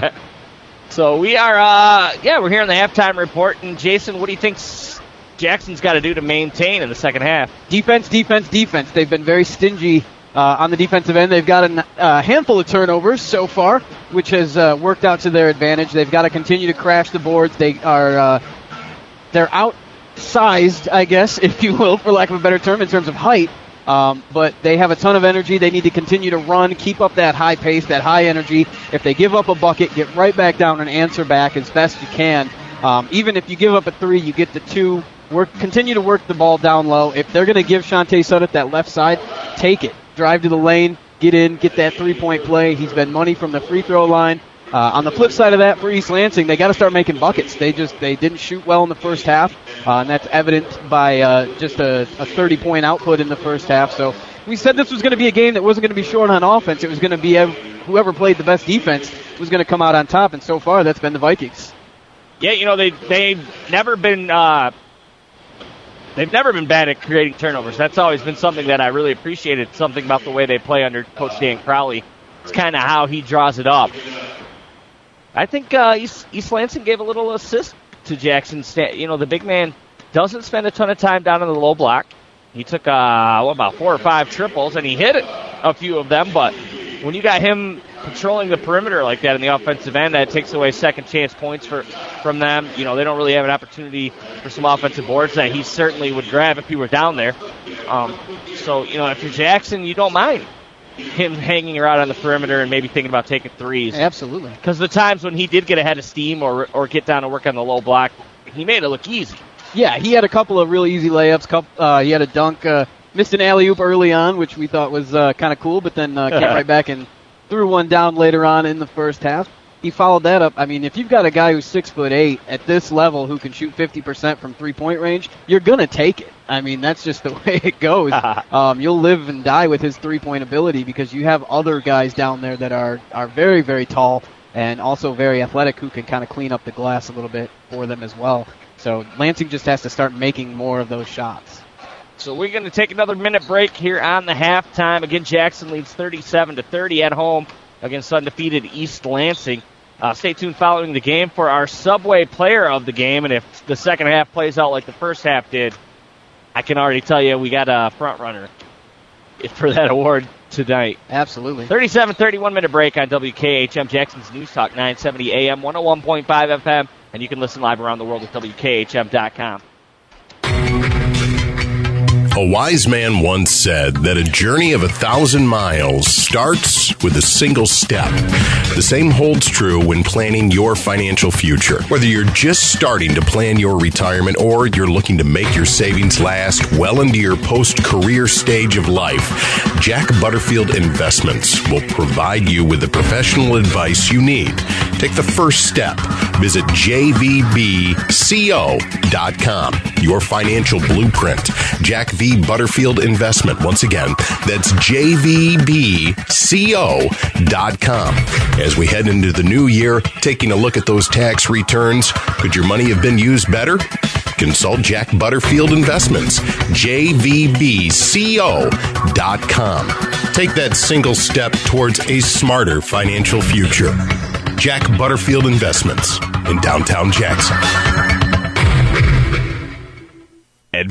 So we are, uh, yeah, we're here in the halftime report. And Jason, what do you think Jackson's got to do to maintain in the second half? Defense, defense, defense. They've been very stingy uh, on the defensive end. They've got a uh, handful of turnovers so far, which has uh, worked out to their advantage. They've got to continue to crash the boards. They are uh, they're outsized, I guess, if you will, for lack of a better term, in terms of height. Um, but they have a ton of energy. They need to continue to run, keep up that high pace, that high energy. If they give up a bucket, get right back down and answer back as best you can. Um, even if you give up a three, you get the two. Work, continue to work the ball down low. If they're going to give Shantae Sudduth that left side, take it. Drive to the lane, get in, get that three-point play. He's been money from the free throw line. Uh, on the flip side of that, for East Lansing, they got to start making buckets. They just they didn't shoot well in the first half, uh, and that's evident by uh, just a thirty-point output in the first half. So we said this was going to be a game that wasn't going to be short on offense. It was going to be ev- whoever played the best defense was going to come out on top, and so far that's been the Vikings. Yeah, you know, they, they've never been uh, they've never been bad at creating turnovers. That's always been something that I really appreciated, something about the way they play under Coach Dan Crowley. It's kind of how he draws it up. I think uh, East, East Lansing gave a little assist to Jackson. You know, the big man doesn't spend a ton of time down in the low block. He took, uh, what, about four or five triples, and he hit it, a few of them. But when you got him patrolling the perimeter like that in the offensive end, that takes away second chance points for from them. You know, they don't really have an opportunity for some offensive boards that he certainly would grab if he were down there. Um, so, you know, if you're Jackson, you don't mind him hanging around on the perimeter and maybe thinking about taking threes. Absolutely. Because the times when he did get ahead of steam or or get down and work on the low block, he made it look easy. Yeah, he had a couple of really easy layups. Uh, he had a dunk, uh, missed an alley-oop early on, which we thought was uh, kind of cool, but then uh, came right back and threw one down later on in the first half. He followed that up. I mean, if you've got a guy who's six foot eight at this level who can shoot fifty percent from three-point range, you're gonna take it. I mean, that's just the way it goes. um, you'll live and die with his three-point ability because you have other guys down there that are are very, very tall and also very athletic who can kind of clean up the glass a little bit for them as well. So Lansing just has to start making more of those shots. So we're going to take another minute break here on the halftime. Again, Jackson leads thirty-seven to thirty at home against undefeated East Lansing. Uh, stay tuned following the game for our Subway Player of the Game, and if the second half plays out like the first half did, I can already tell you we got a front runner for that award tonight. Absolutely. thirty-seven thirty-one minute break on W K H M, Jackson's News Talk, nine seventy A M, one oh one point five F M, and you can listen live around the world at W K H M dot com. A wise man once said that a journey of a thousand miles starts with a single step. The same holds true when planning your financial future. Whether you're just starting to plan your retirement or you're looking to make your savings last well into your post-career stage of life, Jack Butterfield Investments will provide you with the professional advice you need. Take the first step. Visit J V B co dot com. Your financial blueprint. Jack V. Butterfield Investment. Once again, that's J V B co dot com. As we head into the new year, taking a look at those tax returns, could your money have been used better? Consult Jack Butterfield Investments. J V B co dot com. Take that single step towards a smarter financial future. Jack Butterfield Investments in downtown Jackson. Advanced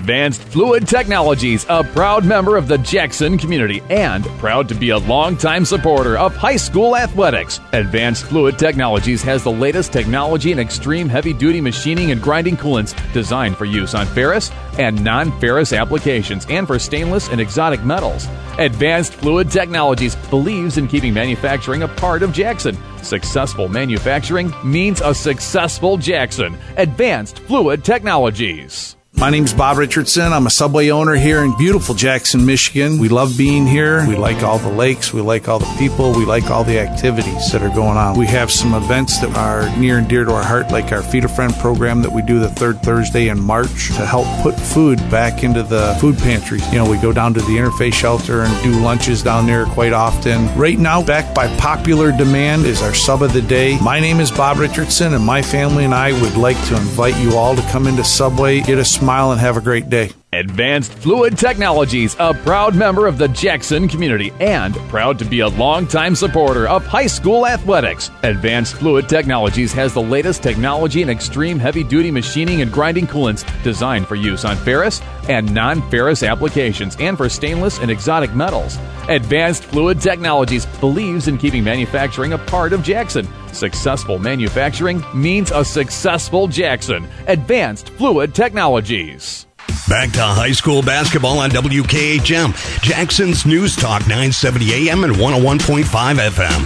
Advanced Fluid Technologies, a proud member of the Jackson community and proud to be a longtime supporter of high school athletics. Advanced Fluid Technologies has the latest technology in extreme heavy-duty machining and grinding coolants designed for use on ferrous and non-ferrous applications and for stainless and exotic metals. Advanced Fluid Technologies believes in keeping manufacturing a part of Jackson. Successful manufacturing means a successful Jackson. Advanced Fluid Technologies. My name's Bob Richardson. I'm a Subway owner here in beautiful Jackson, Michigan. We love being here. We like all the lakes. We like all the people. We like all the activities that are going on. We have some events that are near and dear to our heart, like our Feed a Friend program that we do the third Thursday in March to help put food back into the food pantries. You know, we go down to the Interfaith Shelter and do lunches down there quite often. Right now, backed by popular demand, is our Sub of the Day. My name is Bob Richardson, and my family and I would like to invite you all to come into Subway, get a smile, and have a great day. Advanced Fluid Technologies, a proud member of the Jackson community and proud to be a longtime supporter of high school athletics. Advanced Fluid Technologies has the latest technology in extreme heavy-duty machining and grinding coolants designed for use on ferrous and non-ferrous applications and for stainless and exotic metals. Advanced Fluid Technologies believes in keeping manufacturing a part of Jackson. Successful manufacturing means a successful Jackson. Advanced Fluid Technologies. Back to high school basketball on W K H M, Jackson's News Talk, nine seventy A M and one oh one point five F M.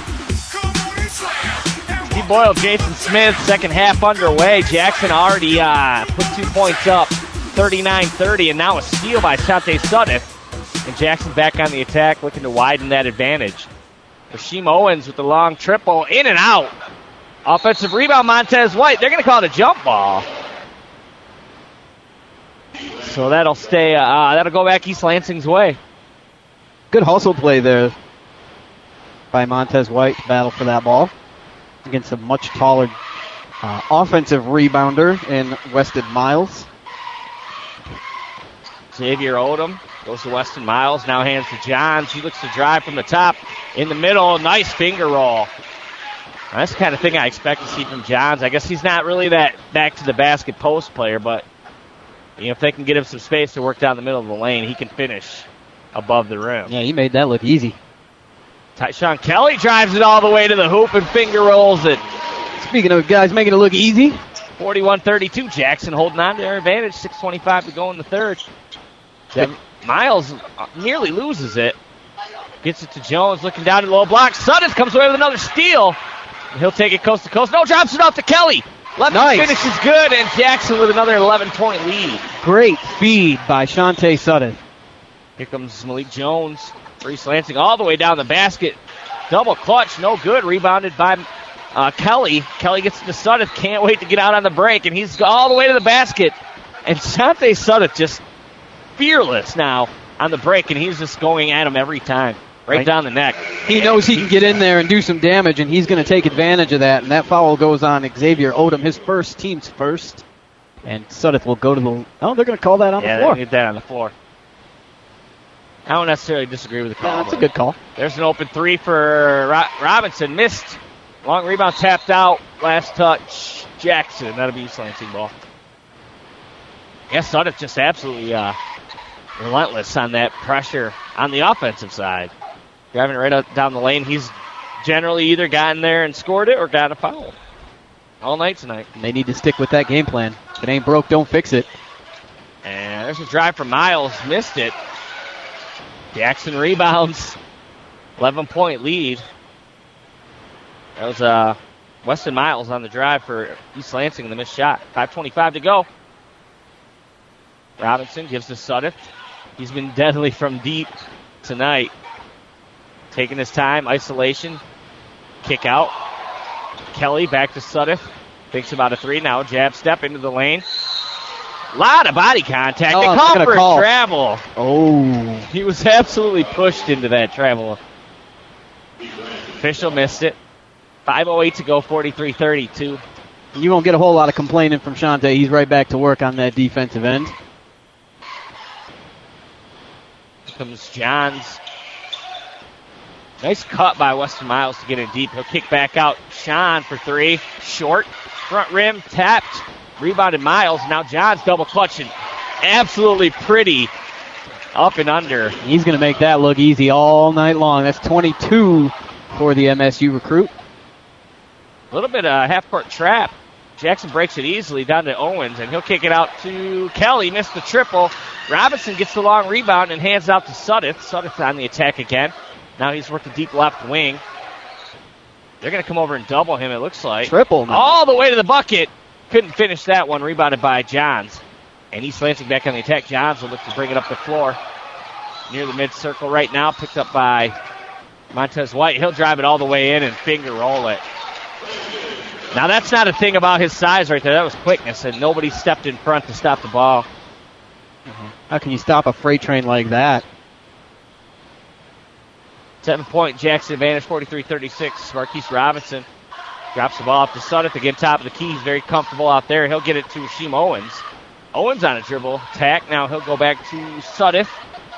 Steve Boyle, Jason Smith, second half underway. Jackson already uh, put two points up, thirty-nine thirty, and now a steal by Shante Sudduth. And Jackson back on the attack, looking to widen that advantage. Rasheem Owens with the long triple, in and out. Offensive rebound, Montez White. They're going to call it a jump ball. So that'll stay, uh, that'll go back East Lansing's way. Good hustle play there by Montez White to battle for that ball against a much taller uh, offensive rebounder in Weston Miles. Xavier Odom goes to Weston Miles, now hands to Johns. He looks to drive from the top in the middle. Nice finger roll. That's the kind of thing I expect to see from Johns. I guess he's not really that back to the basket post player, but you know, if they can get him some space to work down the middle of the lane, he can finish above the rim. Yeah, he made that look easy. Tyshawn Kelly drives it all the way to the hoop and finger rolls it. Speaking of guys making it look easy, forty-one thirty-two, Jackson holding on to their advantage, six twenty-five to go in the third. Seven, Miles nearly loses it. Gets it to Jones, looking down to the low block. Sudduth comes away with another steal. He'll take it coast to coast. No, drops it off to Kelly. Left nice. Finish is good, and Jackson with another eleven-point lead. Great feed by Shante Sudduth. Here comes Malik Jones for East Lansing all the way down the basket. Double clutch, no good. Rebounded by uh, Kelly. Kelly gets to Sudduth. Can't wait to get out on the break, and he's all the way to the basket. And Shante Sudduth just fearless now on the break, and he's just going at him every time. Right, right down the neck. He knows he can get in there and do some damage, and he's going to take advantage of that. And that foul goes on Xavier Odom, his first, team's first. And Sudduth will go to the... Oh, they're going to call that on yeah, the floor. Yeah, get that on the floor. I don't necessarily disagree with the call. Yeah, that's a good call. There's an open three for Ro- Robinson. Missed. Long rebound tapped out. Last touch. Jackson. That'll be East Lansing ball. Yeah, Sudduth just absolutely uh, relentless on that pressure on the offensive side. Driving it right up down the lane. He's generally either gotten there and scored it or got a foul. All night tonight. And they need to stick with that game plan. If it ain't broke, don't fix it. And there's a drive from Miles. Missed it. Jackson rebounds. eleven-point lead. That was uh, Weston Miles on the drive for East Lansing, the missed shot. five twenty-five to go. Robinson gives to Sudduth. He's been deadly from deep tonight. Taking his time, isolation, kick out. Kelly back to Sudduth. Thinks about a three now. Jab step into the lane. Lot of body contact. Oh, they call for call. a travel. Oh. He was absolutely pushed into that travel. Official missed it. five oh eight to go, forty-three thirty-two. You won't get a whole lot of complaining from Shante. He's right back to work on that defensive end. Here comes Johns. Nice cut by Weston Miles to get in deep. He'll kick back out. Sean for three. Short. Front rim. Tapped. Rebounded Miles. Now Johns double clutching. absolutely pretty up and under. He's going to make that look easy all night long. That's twenty-two for the M S U recruit. A little bit of half-court trap. Jackson breaks it easily down to Owens, and he'll kick it out to Kelly. Missed the triple. Robinson gets the long rebound and hands out to Sudduth. Sudduth on the attack again. Now he's worked the deep left wing. They're going to come over and double him, it looks like. Triple. Now. All the way to the bucket. Couldn't finish that one. Rebounded by Johns. And East Lansing back on the attack. Johns will look to bring it up the floor. Near the mid-circle right now. Picked up by Montez White. He'll drive it all the way in and finger roll it. Now, that's not a thing about his size right there. That was quickness, and nobody stepped in front to stop the ball. Mm-hmm. How can you stop a freight train like that? Seven-point Jackson advantage, forty-three thirty-six. Marquise Robinson drops the ball off to Sudduth. Again, top of the key. He's very comfortable out there. He'll get it to Rasheem Owens. Owens on a dribble attack. Now he'll go back to Sudduth.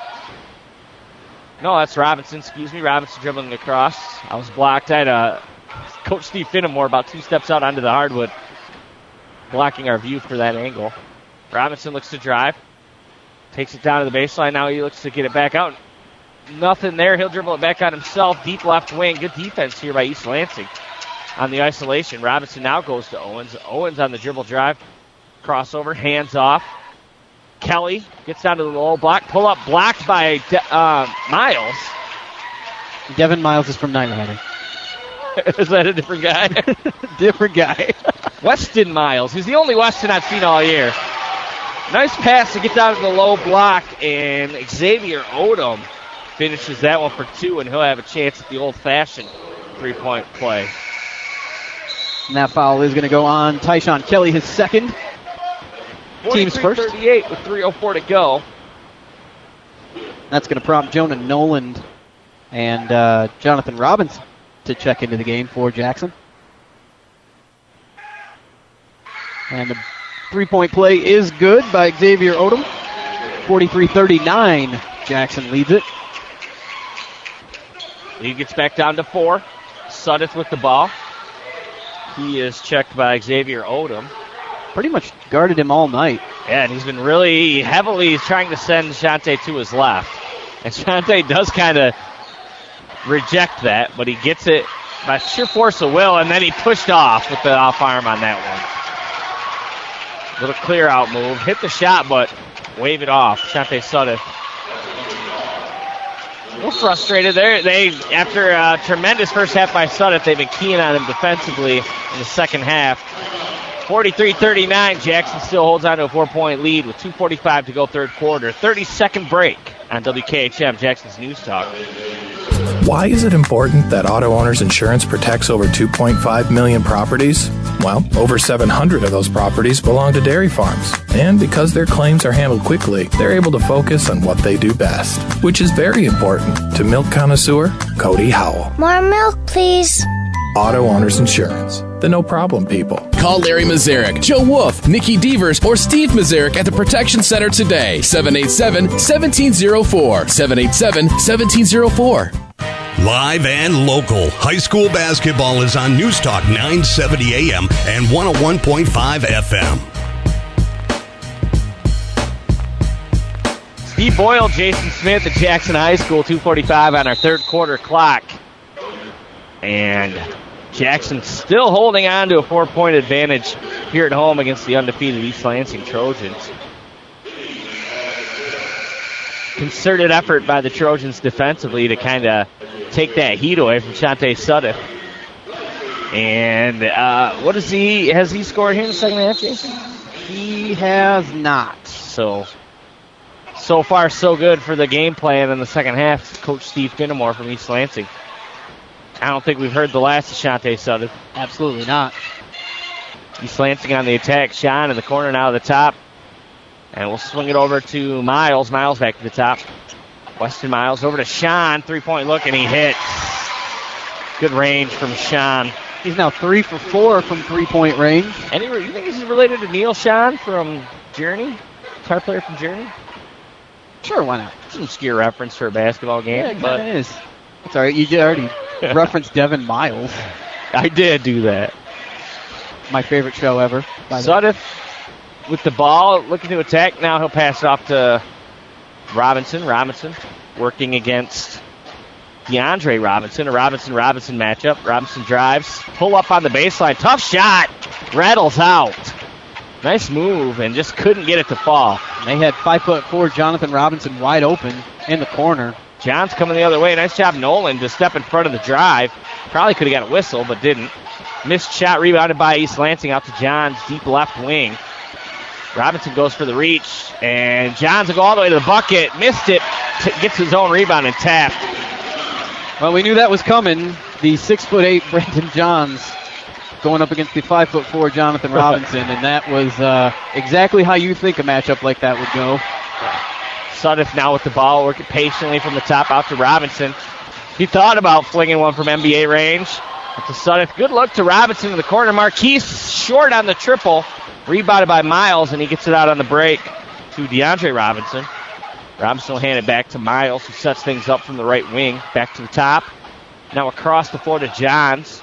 No, that's Robinson. Excuse me. Robinson dribbling across. I was blocked. I had a Coach Steve Finnemore about two steps out onto the hardwood, blocking our view for that angle. Robinson looks to drive. Takes it down to the baseline. Now he looks to get it back out. Nothing there. He'll dribble it back on himself. Deep left wing. Good defense here by East Lansing on the isolation. Robinson now goes to Owens. Owens on the dribble drive. Crossover. Hands off. Kelly gets down to the low block. Pull up blocked by De- uh, Miles. Devin Miles is from Niagara. Is that a different guy? Different guy. Weston Miles. He's the only Weston I've seen all year. Nice pass to get down to the low block, and Xavier Odom finishes that one for two, and he'll have a chance at the old-fashioned three-point play. And that foul is going to go on Tyshawn Kelly, his second. Team's first. thirty-eight with three oh four to go. That's going to prompt Jonah Noland and uh, Jonathan Robinson to check into the game for Jackson. And the three-point play is good by Xavier Odom. forty-three thirty-nine. Jackson leads it. He gets back down to four. Sudduth with the ball. He is checked by Xavier Odom. Pretty much guarded him all night. Yeah, and he's been really heavily trying to send Shante to his left. And Shante does kind of reject that, but he gets it by sheer force of will, and then he pushed off with the off arm on that one. Little clear out move. Hit the shot, but wave it off. Shante Sudduth. A little frustrated there. They, after a tremendous first half by Sudduth, they've been keying on him defensively in the second half. forty-three thirty-nine. Jackson still holds on to a four-point lead with two forty-five to go third quarter. thirty-second break on W K H M, Jackson's News Talk. Why is it important that Auto Owners Insurance protects over two point five million properties? Well, over seven hundred of those properties belong to dairy farms. And because their claims are handled quickly, they're able to focus on what they do best, which is very important to milk connoisseur Cody Howell. More milk, please. Auto Owners Insurance. The no problem people. Call Larry Mazarek, Joe Wolf, Nikki Devers, or Steve Mazarek at the Protection Center today. seven eight seven, one seven zero four. seven eight seven, one seven zero four. Live and local. High school basketball is on News Talk nine seventy A M and one oh one point five F M. Steve Boyle, Jason Smith at Jackson High School, two forty-five on our third quarter clock. And Jackson still holding on to a four-point advantage here at home against the undefeated East Lansing Trojans. Concerted effort by the Trojans defensively to kind of take that heat away from Shante Sudduth. And uh, what is he? Has he scored here in the second half, Jason? He has not. So, so far so good for the game plan in the second half. Coach Steve Finnemore from East Lansing. I don't think we've heard the last of Shante Sudduth. Absolutely not. East Lansing on the attack. Sean in the corner now to the top. And we'll swing it over to Miles. Miles back to the top. Weston Miles over to Sean. Three-point look, and he hits. Good range from Sean. He's now three for four from three-point range. Any, you think he's related to Neil Sean from Journey? Guitar player from Journey? Sure, why not? It's an obscure reference for a basketball game. Yeah, it but kind of is. It's all right. You already referenced Devin Miles. I did do that. My favorite show ever. Sudduth with the ball, looking to attack. Now he'll pass it off to Robinson. Robinson working against DeAndre Robinson. A Robinson-Robinson matchup. Robinson drives. Pull up on the baseline. Tough shot. Rattles out. Nice move, and just couldn't get it to fall. They had five foot four Jonathan Robinson wide open in the corner. John's coming the other way. Nice job, Nolan, to step in front of the drive. Probably could have got a whistle, but didn't. Missed shot rebounded by East Lansing out to John's deep left wing. Robinson goes for the reach, and Johns will go all the way to the bucket. Missed it. T- gets his own rebound and tapped. Well, we knew that was coming. The six foot eight Brandon Johns going up against the five foot four Jonathan Robinson, and that was uh, exactly how you think a matchup like that would go. Suddiff now with the ball, working patiently from the top out to Robinson. He thought about flinging one from N B A range. To Suddiff. Good look to Robinson in the corner. Marquise short on the triple. Rebounded by Miles, and he gets it out on the break to DeAndre Robinson. Robinson will hand it back to Miles, who sets things up from the right wing. Back to the top. Now across the floor to Johns.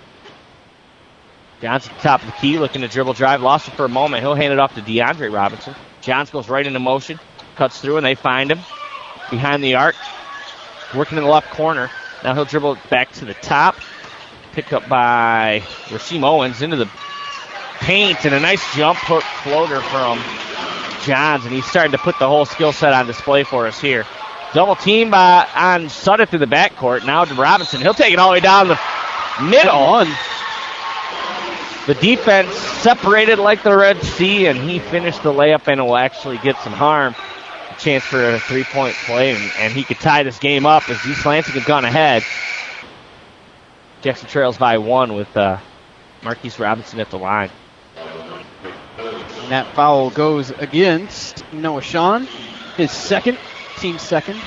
Johns at the top of the key, looking to dribble drive. Lost it for a moment. He'll hand it off to DeAndre Robinson. Johns goes right into motion. Cuts through, and they find him behind the arc. Working in the left corner. Now he'll dribble it back to the top. Picked up by Rasheem Owens into the paint, and a nice jump hook floater from Johns, and he's starting to put the whole skill set on display for us here. Double team by, on Suddiff through the backcourt. Now to Robinson. He'll take it all the way down the middle. One. The defense separated like the Red Sea, and he finished the layup, and it will actually get some harm. A chance for a three-point play, and, and he could tie this game up as East Lansing have gone ahead. Jackson trails by one with uh, Marquise Robinson at the line. And that foul goes against Noah Sean, his second, team second.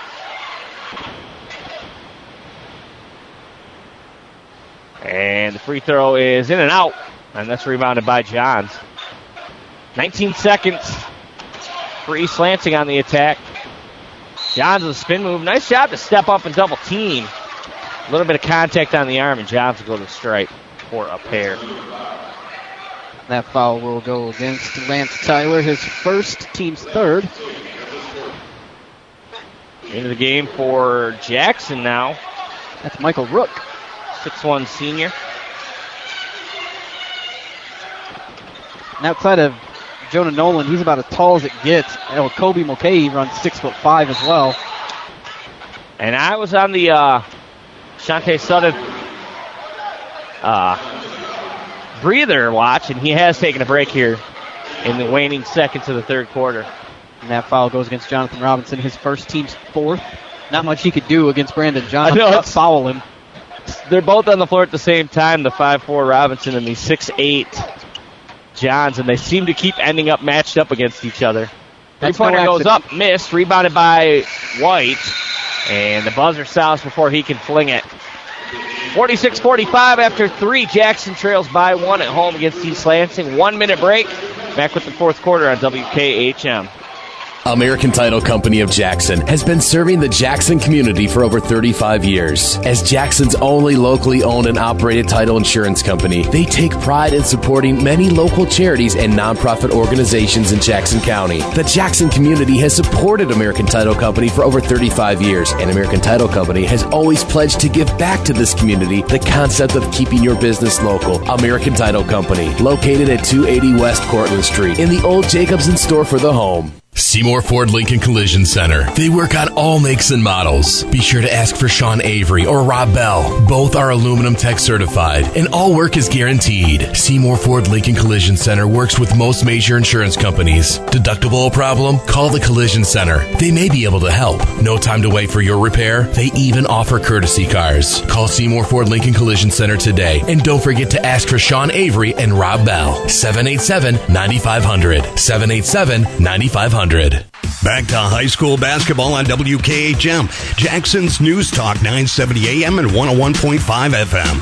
And the free throw is in and out, and that's rebounded by Johns. nineteen seconds for East Lansing on the attack. Johns with a spin move. Nice job to step up and double team. A little bit of contact on the arm, and Johns will go to the strike for a pair. That foul will go against Lance Tyler, his first, team's third. Into the game for Jackson now. That's Michael Rook. six one senior. And outside of Jonah Nolan, he's about as tall as it gets. Oh, Kobe Mulcahy runs six foot five as well. And I was on the uh, Shante Suddiff uh, breather watch, and he has taken a break here in the waning seconds of the third quarter. And that foul goes against Jonathan Robinson, his first, team's fourth. Not much he could do against Brandon Johnson. I know, it's, foul him. They're both on the floor at the same time, the five four Robinson and the six eight Johns, and they seem to keep ending up matched up against each other. Three-pointer no goes up, missed, rebounded by White, and the buzzer sounds before he can fling it. forty-six forty-five after three. Jackson trails by one at home against East Lansing. One minute break. Back with the fourth quarter on W K H M. American Title Company of Jackson has been serving the Jackson community for over thirty-five years. As Jackson's only locally owned and operated title insurance company, they take pride in supporting many local charities and nonprofit organizations in Jackson County. The Jackson community has supported American Title Company for over thirty-five years, and American Title Company has always pledged to give back to this community the concept of keeping your business local. American Title Company, located at two eighty West Cortlandt Street in the old Jacobson store for the home. Seymour Ford Lincoln Collision Center. They work on all makes and models. Be sure to ask for Sean Avery or Rob Bell. Both are Aluminum Tech certified, and all work is guaranteed. Seymour Ford Lincoln Collision Center works with most major insurance companies. Deductible problem? Call the Collision Center. They may be able to help. No time to wait for your repair? They even offer courtesy cars. Call Seymour Ford Lincoln Collision Center today, and don't forget to ask for Sean Avery and Rob Bell. seven eight seven, nine five zero zero. seven eight seven, nine five zero zero. Back to high school basketball on W K H M. Jackson's News Talk nine seventy A M and one oh one point five F M.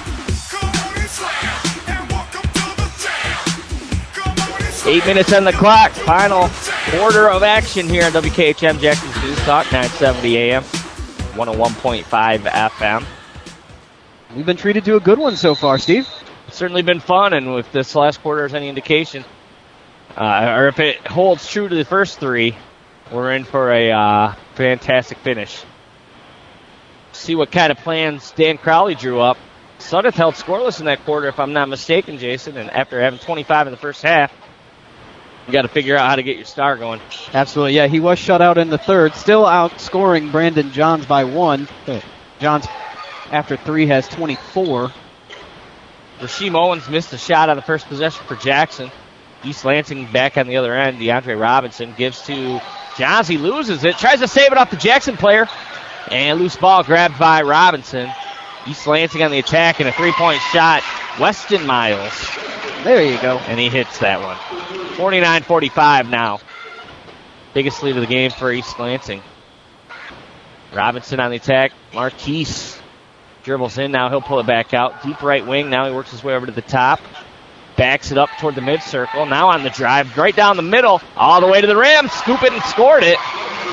Eight minutes on the clock. Final quarter of action here on W K H M. Jackson's News Talk nine seventy A M, one oh one point five F M. We've been treated to a good one so far, Steve. It's certainly been fun, and if this last quarter is any indication, uh, or if it holds true to the first three, we're in for a uh, fantastic finish. See what kind of plans Dan Crowley drew up. Sudeth held scoreless in that quarter, if I'm not mistaken, Jason, and after having twenty-five in the first half, you got to figure out how to get your star going. Absolutely, yeah. He was shut out in the third, still outscoring Brandon Johns by one. Johns, after three, has twenty-four. Rasheem Owens missed a shot on the first possession for Jackson. East Lansing back on the other end. DeAndre Robinson gives to Johns. He loses it. Tries to save it off the Jackson player. And loose ball grabbed by Robinson. East Lansing on the attack and a three-point shot. Weston Miles. There you go. And he hits that one. forty-nine forty-five now. Biggest lead of the game for East Lansing. Robinson on the attack. Marquise dribbles in. Now he'll pull it back out. Deep right wing. Now he works his way over to the top. Backs it up toward the mid-circle. Now on the drive. Right down the middle. All the way to the rim. Scoop it and scored it.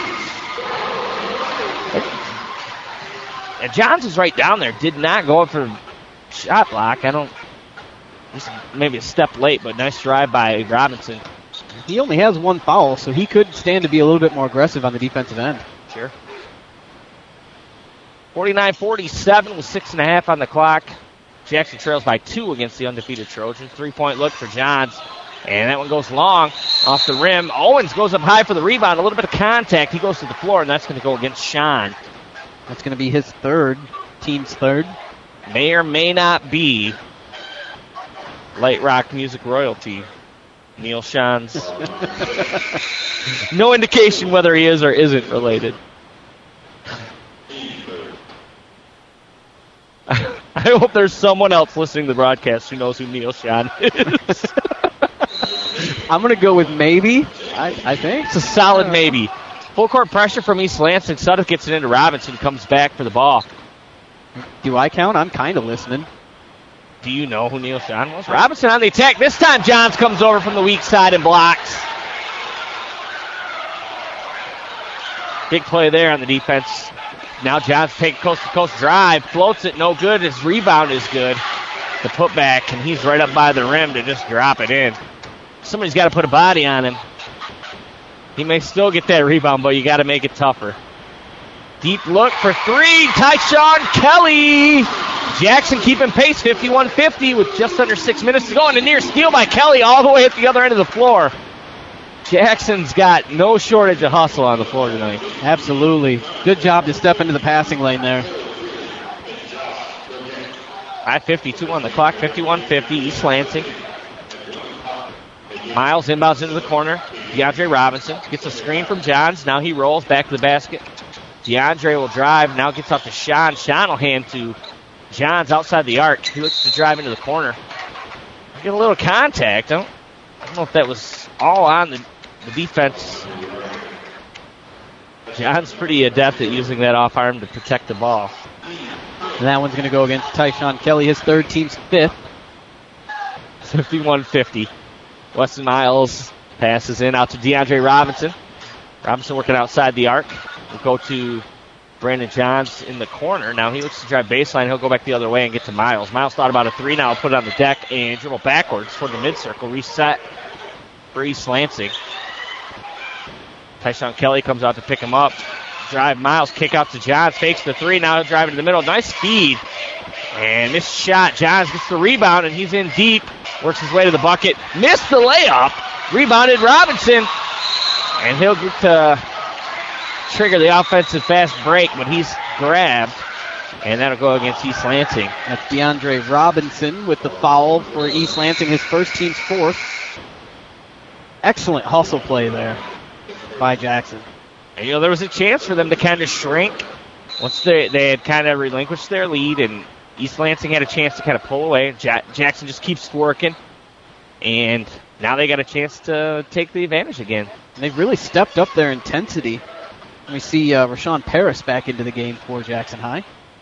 And Johns was right down there. Did not go for shot block. I don't... Just maybe a step late, but nice drive by Robinson. He only has one foul, so he could stand to be a little bit more aggressive on the defensive end. Sure. forty-nine forty-seven with six and a half on the clock. Jackson trails by two against the undefeated Trojans. Three-point look for Johns. And that one goes long off the rim. Owens goes up high for the rebound. A little bit of contact. He goes to the floor, and that's going to go against Sean. That's going to be his third, team's third. May or may not be Light Rock Music royalty. Neil Sean's. No indication whether he is or isn't related. I hope there's someone else listening to the broadcast who knows who Neil Sean is. I'm going to go with maybe, I, I think. It's a solid maybe. Full court pressure from East Lansing. Sudeth gets it into Robinson, comes back for the ball. Do I count? I'm kind of listening. Do you know who Neil Sean was? Robinson on the attack. This time Johns comes over from the weak side and blocks. Big play there on the defense. Now Johns takes coast-to-coast drive. Floats it, no good. His rebound is good. The putback, and he's right up by the rim to just drop it in. Somebody's got to put a body on him. He may still get that rebound, but you got to make it tougher. Deep look for three. Tyshawn Kelly. Jackson keeping pace, fifty-one fifty with just under six minutes to go. And a near steal by Kelly all the way at the other end of the floor. Jackson's got no shortage of hustle on the floor tonight. Absolutely. Good job to step into the passing lane there. five fifty-two on the clock, fifty-one fifty, East Lansing. Miles inbounds into the corner. DeAndre Robinson gets a screen from Johns. Now he rolls back to the basket. DeAndre will drive. Now gets off to Sean. Sean will hand to Johns outside the arc. He looks to drive into the corner. Get a little contact. I don't, I don't know if that was all on the, the defense. Johns pretty adept at using that off arm to protect the ball. And that one's going to go against Tyshawn Kelly, his third, team's fifth. fifty-one fifty. Weston Miles passes in out to DeAndre Robinson. Robinson working outside the arc. We'll go to Brandon Johns in the corner. Now he looks to drive baseline. He'll go back the other way and get to Miles. Miles thought about a three. Now he'll put it on the deck and dribble backwards toward the mid-circle. Reset for East Lansing. Tyshawn Kelly comes out to pick him up. Drive Miles, kick out to Johns. Fakes the three. Now he'll drive into the middle. Nice speed. And missed shot. Johns gets the rebound, and he's in deep. Works his way to the bucket. Missed the layup. Rebounded Robinson. And he'll get to trigger the offensive fast break, but he's grabbed. And that'll go against East Lansing. That's DeAndre Robinson with the foul for East Lansing, his first, team's fourth. Excellent hustle play there by Jackson. And, you know, there was a chance for them to kind of shrink once they, they had kind of relinquished their lead, and East Lansing had a chance to kind of pull away. Ja- Jackson just keeps working, and now they got a chance to take the advantage again. And they've really stepped up their intensity. And we see uh, Rashawn Paris back into the game for Jackson High.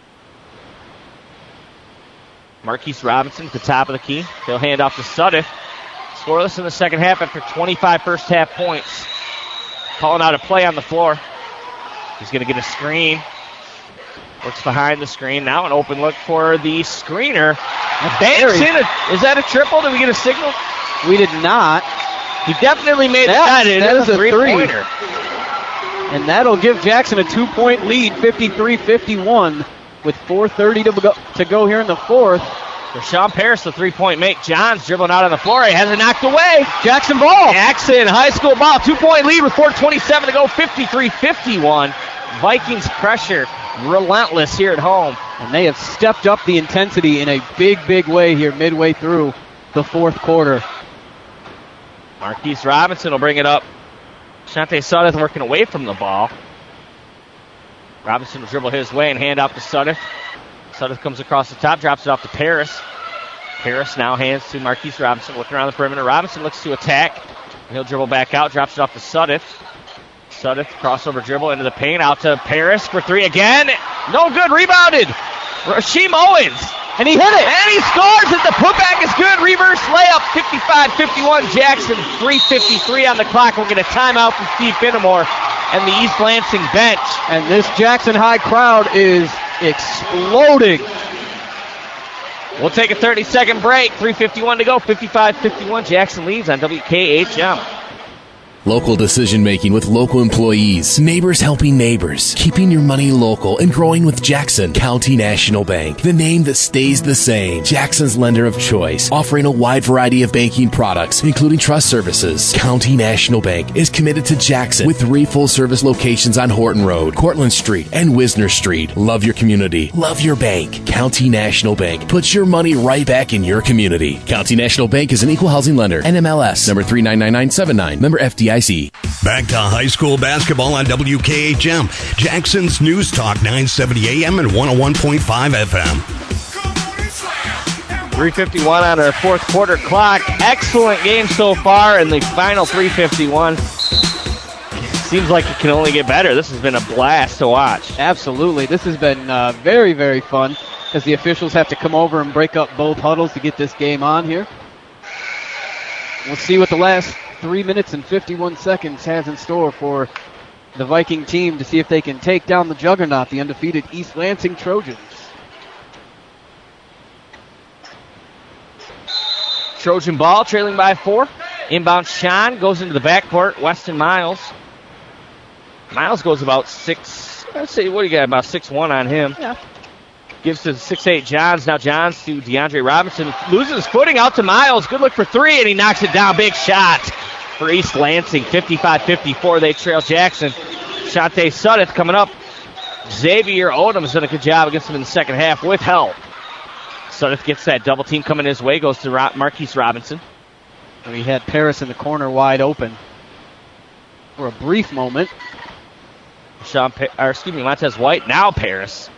Marquise Robinson at the top of the key. He'll hand off to Sudeth. Scoreless in the second half after twenty-five first half points. Calling out a play on the floor. He's going to get a screen. Looks behind the screen. Now an open look for the screener. Banks in. A, is that a triple? Did we get a signal? We did not. He definitely made that, that. It that is a three-pointer. Three. And that'll give Jackson a two-point lead, fifty-three fifty-one, with four thirty to go, to go here in the fourth. Rashawn Paris, the three-point make. Johns dribbling out on the floor. He has it knocked away. Jackson ball. Jackson, high school ball. Two-point lead with four twenty-seven to go, fifty-three fifty-one. Vikings pressure relentless here at home. And they have stepped up the intensity in a big, big way here midway through the fourth quarter. Marquise Robinson will bring it up. Shante Sudduth working away from the ball. Robinson will dribble his way and hand off to Sudduth. Sudduth comes across the top, drops it off to Paris. Paris now hands to Marquise Robinson, looking around the perimeter. Robinson looks to attack. He'll dribble back out, drops it off to Sudduth. Sudduth, crossover dribble into the paint, out to Paris for three again. No good, rebounded. Rasheem Owens. And he hit it. And he scores it. The putback is good. Reverse layup, fifty-five fifty-one. Jackson, three fifty-three on the clock. We'll get a timeout from Steve Finnemore and the East Lansing bench. And this Jackson High crowd is exploding. We'll take a thirty-second break. three fifty-one to go. fifty-five fifty-one. Jackson leads on W K H M. Local decision making with local employees. Neighbors helping neighbors. Keeping your money local and growing with Jackson County National Bank. The name that stays the same. Jackson's lender of choice. Offering a wide variety of banking products, including trust services. County National Bank is committed to Jackson with three full service locations on Horton Road, Cortlandt Street, and Wisner Street. Love your community. Love your bank. County National Bank puts your money right back in your community. County National Bank is an equal housing lender. N M L S number three nine nine nine seven nine. Member F D I C. Back to high school basketball on W K H M. Jackson's News Talk, nine seventy A M and one oh one point five F M. three fifty-one on our fourth quarter clock. Excellent game so far in the final three fifty-one. Seems like it can only get better. This has been a blast to watch. Absolutely. This has been uh, very, very fun as the officials have to come over and break up both huddles to get this game on here. We'll see what the last three minutes and fifty-one seconds has in store for the Viking team to see if they can take down the juggernaut, the undefeated East Lansing Trojans. Trojan ball trailing by four. Inbound Sean goes into the backcourt. Weston Miles. Miles goes about six. Let's see, what do you got? About six one on him. Yeah. Gives to six eight Johns. Now Johns to DeAndre Robinson. Loses his footing out to Miles. Good look for three, and he knocks it down. Big shot for East Lansing. fifty-five fifty-four. They trail Jackson. Shante Sudduth coming up. Xavier Odom's done a good job against him in the second half with help. Sudduth gets that double team coming his way. Goes to Ro- Marquise Robinson. And he had Paris in the corner wide open for a brief moment. Sean, pa- or excuse me, Montez White. Now Paris.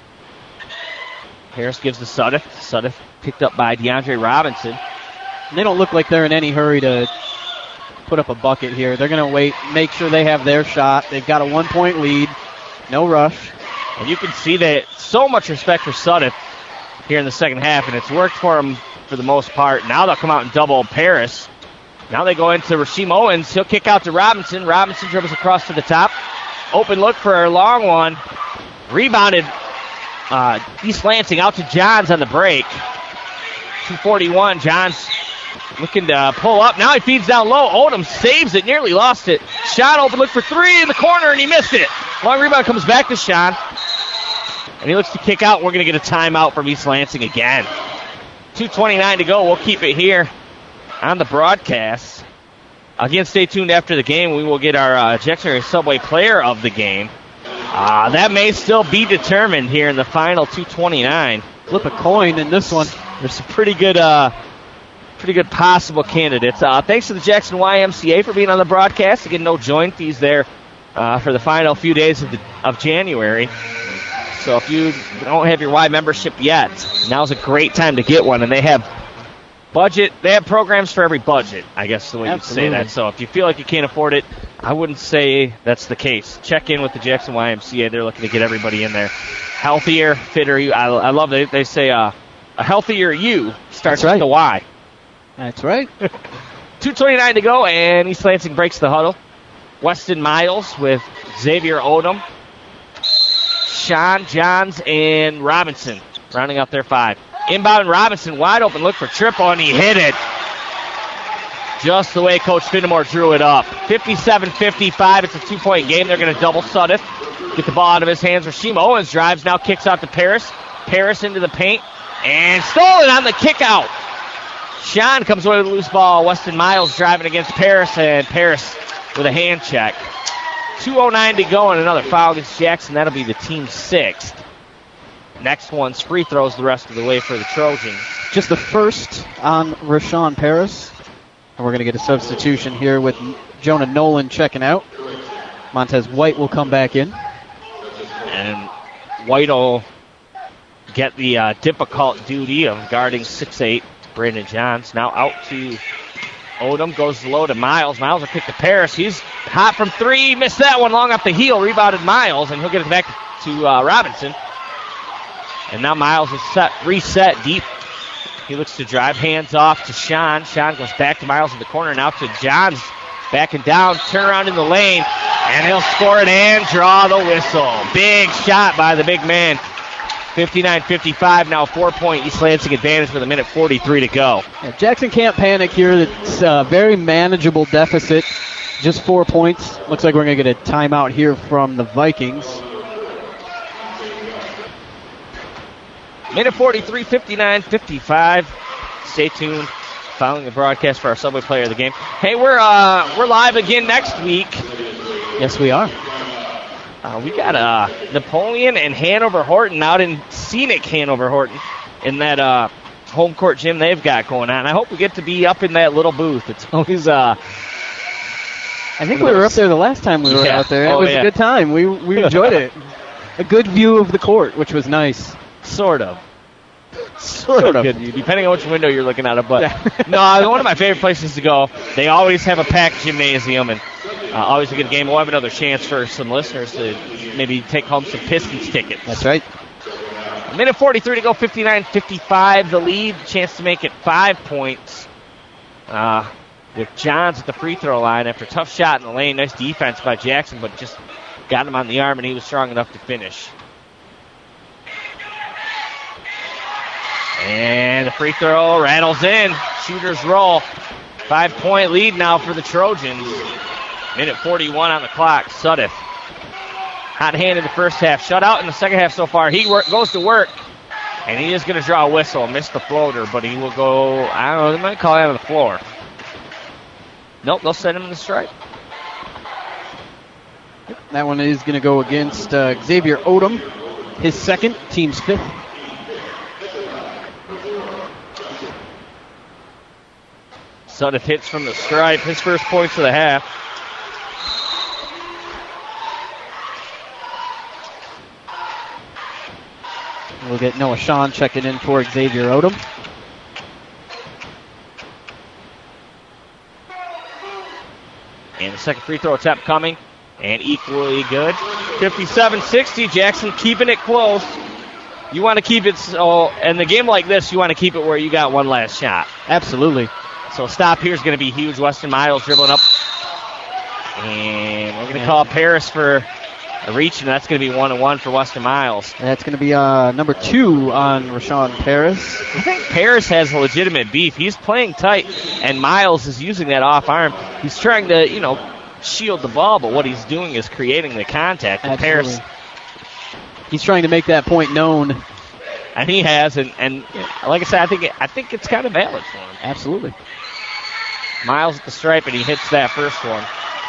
Harris gives to Sudduth. Sudduth picked up by DeAndre Robinson. They don't look like they're in any hurry to put up a bucket here. They're going to wait, make sure they have their shot. They've got a one-point lead. No rush. And you can see that so much respect for Sudduth here in the second half, and it's worked for them for the most part. Now they'll come out and double Paris. Now they go into Rasheem Owens. He'll kick out to Robinson. Robinson dribbles across to the top. Open look for a long one. Rebounded uh, East Lansing out to Johns on the break. two forty-one. Johns looking to pull up. Now he feeds down low. Odom saves it. Nearly lost it. Shot open look for three in the corner, and he missed it. Long rebound comes back to Sean. And he looks to kick out. We're going to get a timeout from East Lansing again. two twenty-nine to go. We'll keep it here on the broadcast. Again, stay tuned after the game. We will get our uh, Jackson Subway player of the game. Uh, that may still be determined here in the final two twenty-nine. Flip a coin in this one. There's some pretty good, uh, pretty good possible candidates. Uh, thanks to the Jackson Y M C A for being on the broadcast. Again, no join fees there uh, for the final few days of, the, of January. So if you don't have your Y membership yet, now's a great time to get one. And they have budget. They have programs for every budget, I guess the way you say that. So if you feel like you can't afford it, I wouldn't say that's the case. Check in with the Jackson Y M C A. They're looking to get everybody in there. Healthier, fitter. You. I, I love it. They say uh, a healthier you starts right. with the Y. That's right. two twenty-nine to go, and East Lansing breaks the huddle. Weston Miles with Xavier Odom, Sean Johns, and Robinson rounding out their five. Inbound Robinson, wide open look for triple, and he hit it. just the way Coach Findamore drew it up. fifty-seven fifty-five, it's a two-point game. They're going to double Suddiff. Get the ball out of his hands. Rasheem Owens drives, now kicks out to Paris. Paris into the paint, and stolen on the kick out. Sean comes away with a loose ball. Weston Miles driving against Paris, and Paris with a hand check. two oh nine to go, and another foul against Jackson. That'll be the team's sixth. Next one's free throws the rest of the way for the Trojans. Just the first on Rashawn Paris. And we're going to get a substitution here with Jonah Nolan checking out. Montez White will come back in. And White will get the uh, difficult duty of guarding six eight Brandon Johns. Now out to Odom, goes low to Miles. Miles will kick to Paris. He's hot from three. Missed that one long off the heel. Rebounded Miles, and he'll get it back to uh, Robinson. And now Miles is set, reset deep. He looks to drive, hands off to Sean. Sean goes back to Miles in the corner, now to Johns. Backing down, turn around in the lane, and he'll score it and draw the whistle. Big shot by the big man. fifty-nine fifty-five, now four-point East Lansing advantage with a minute forty-three to go. Yeah, Jackson can't panic here. It's a very manageable deficit. Just four points. Looks like we're going to get a timeout here from the Vikings. Minute forty-three, fifty-nine fifty-five. Stay tuned. Following the broadcast for our Subway Player of the Game. Hey, we're uh, we're live again next week. Yes, we are. Uh, we got uh, Napoleon and Hanover Horton out in scenic Hanover Horton in that uh, home court gym they've got going on. I hope we get to be up in that little booth. It's always. Uh, I think we were up there the last time we were yeah. out there. It oh, was yeah. a good time. We we enjoyed it. A good view of the court, which was nice. Sort of. Sort, sort of. Good, depending on which window you're looking out of. But yeah. No, one of my favorite places to go. They always have a packed gymnasium, and uh, always a good game. We'll have another chance for some listeners to maybe take home some Pistons tickets. That's right. A minute forty-three to go, fifty-nine fifty-five. The lead, chance to make it five points. Uh, with Johns at the free throw line after a tough shot in the lane. Nice defense by Jackson, but just got him on the arm, and he was strong enough to finish. And the free throw rattles in. Shooters roll. Five-point lead now for the Trojans. Minute forty-one on the clock. Suddiff. Hot hand in the first half. Shut out in the second half so far. He work, goes to work. And he is going to draw a whistle. Missed the floater, but he will go, I don't know, they might call it out of the floor. Nope, they'll send him in the stripe. That one is going to go against uh, Xavier Odom. His second, team's fifth. Suddiff hits from the stripe. His first points of the half. We'll get Noah Sean checking in for Xavier Odom. And the second free throw attempt coming. And equally good. fifty-seven sixty. Jackson keeping it close. You want to keep it, so in a game like this, you want to keep it where you got one last shot. Absolutely. So a stop here is going to be huge. Weston Miles dribbling up. And we're going to call Paris for a reach, and that's going to be one and one for Weston Miles. That's going to be uh, number two on Rashawn Paris. I think Paris has a legitimate beef. He's playing tight, and Miles is using that off arm. He's trying to, you know, shield the ball, but what he's doing is creating the contact. And Paris, he's trying to make that point known. And he has, and, and like I said, I think it, I think it's kind of valid for him. Absolutely. Miles at the stripe, and he hits that first one.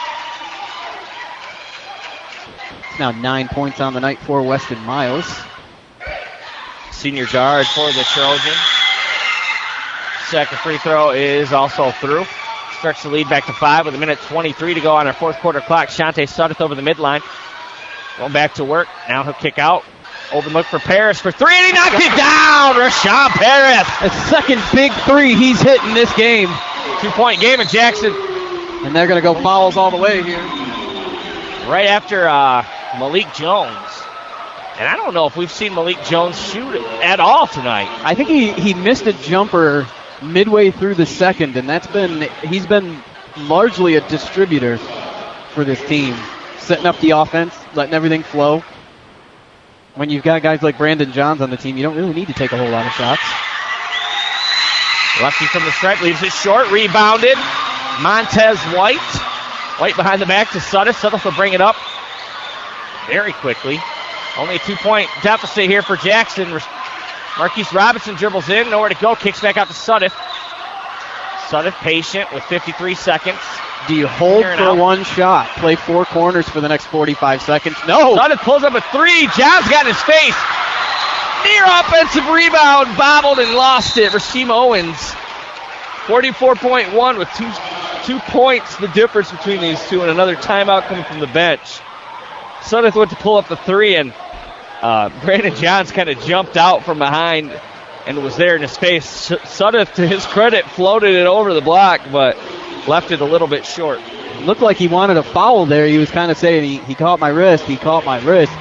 It's now nine points on the night for Weston Miles. Senior guard for the Trojans. Second free throw is also through. Starts the lead back to five with a minute twenty-three to go on our fourth quarter clock. Shante Suddiff over the midline. Going back to work. Now he'll kick out. Open look for Paris for three, and he knocked it down! Rashawn Paris! A second big three he's hit in this game. Two-point game at Jackson. And they're going to go fouls all the way here. Right after uh, Malik Jones. And I don't know if we've seen Malik Jones shoot at all tonight. I think he, he missed a jumper midway through the second, and that's been he's been largely a distributor for this team. Setting up the offense, letting everything flow. When you've got guys like Brandon Johns on the team, you don't really need to take a whole lot of shots. Lefty from the stripe, leaves it short, rebounded. Montez White. White behind the back to Sudduth. Sudduth will bring it up very quickly. Only a two-point deficit here for Jackson. Marquise Robinson dribbles in. Nowhere to go. Kicks back out to Sudduth. Sudduth patient with fifty-three seconds. Do you hold for out. one shot? Play four corners for the next forty-five seconds? No. Sudduth pulls up a three. Johns got in his face. Near offensive rebound. Bobbled and lost it. Rasheem Owens. forty-four point one with two, two points, the difference between these two, and another timeout coming from the bench. Sudduth went to pull up the three, and uh, Brandon Johns kind of jumped out from behind and was there in his face. Sudduth, to his credit, floated it over the block, but left it a little bit short. Looked like he wanted a foul there. He was kind of saying, he, he caught my wrist, he caught my wrist.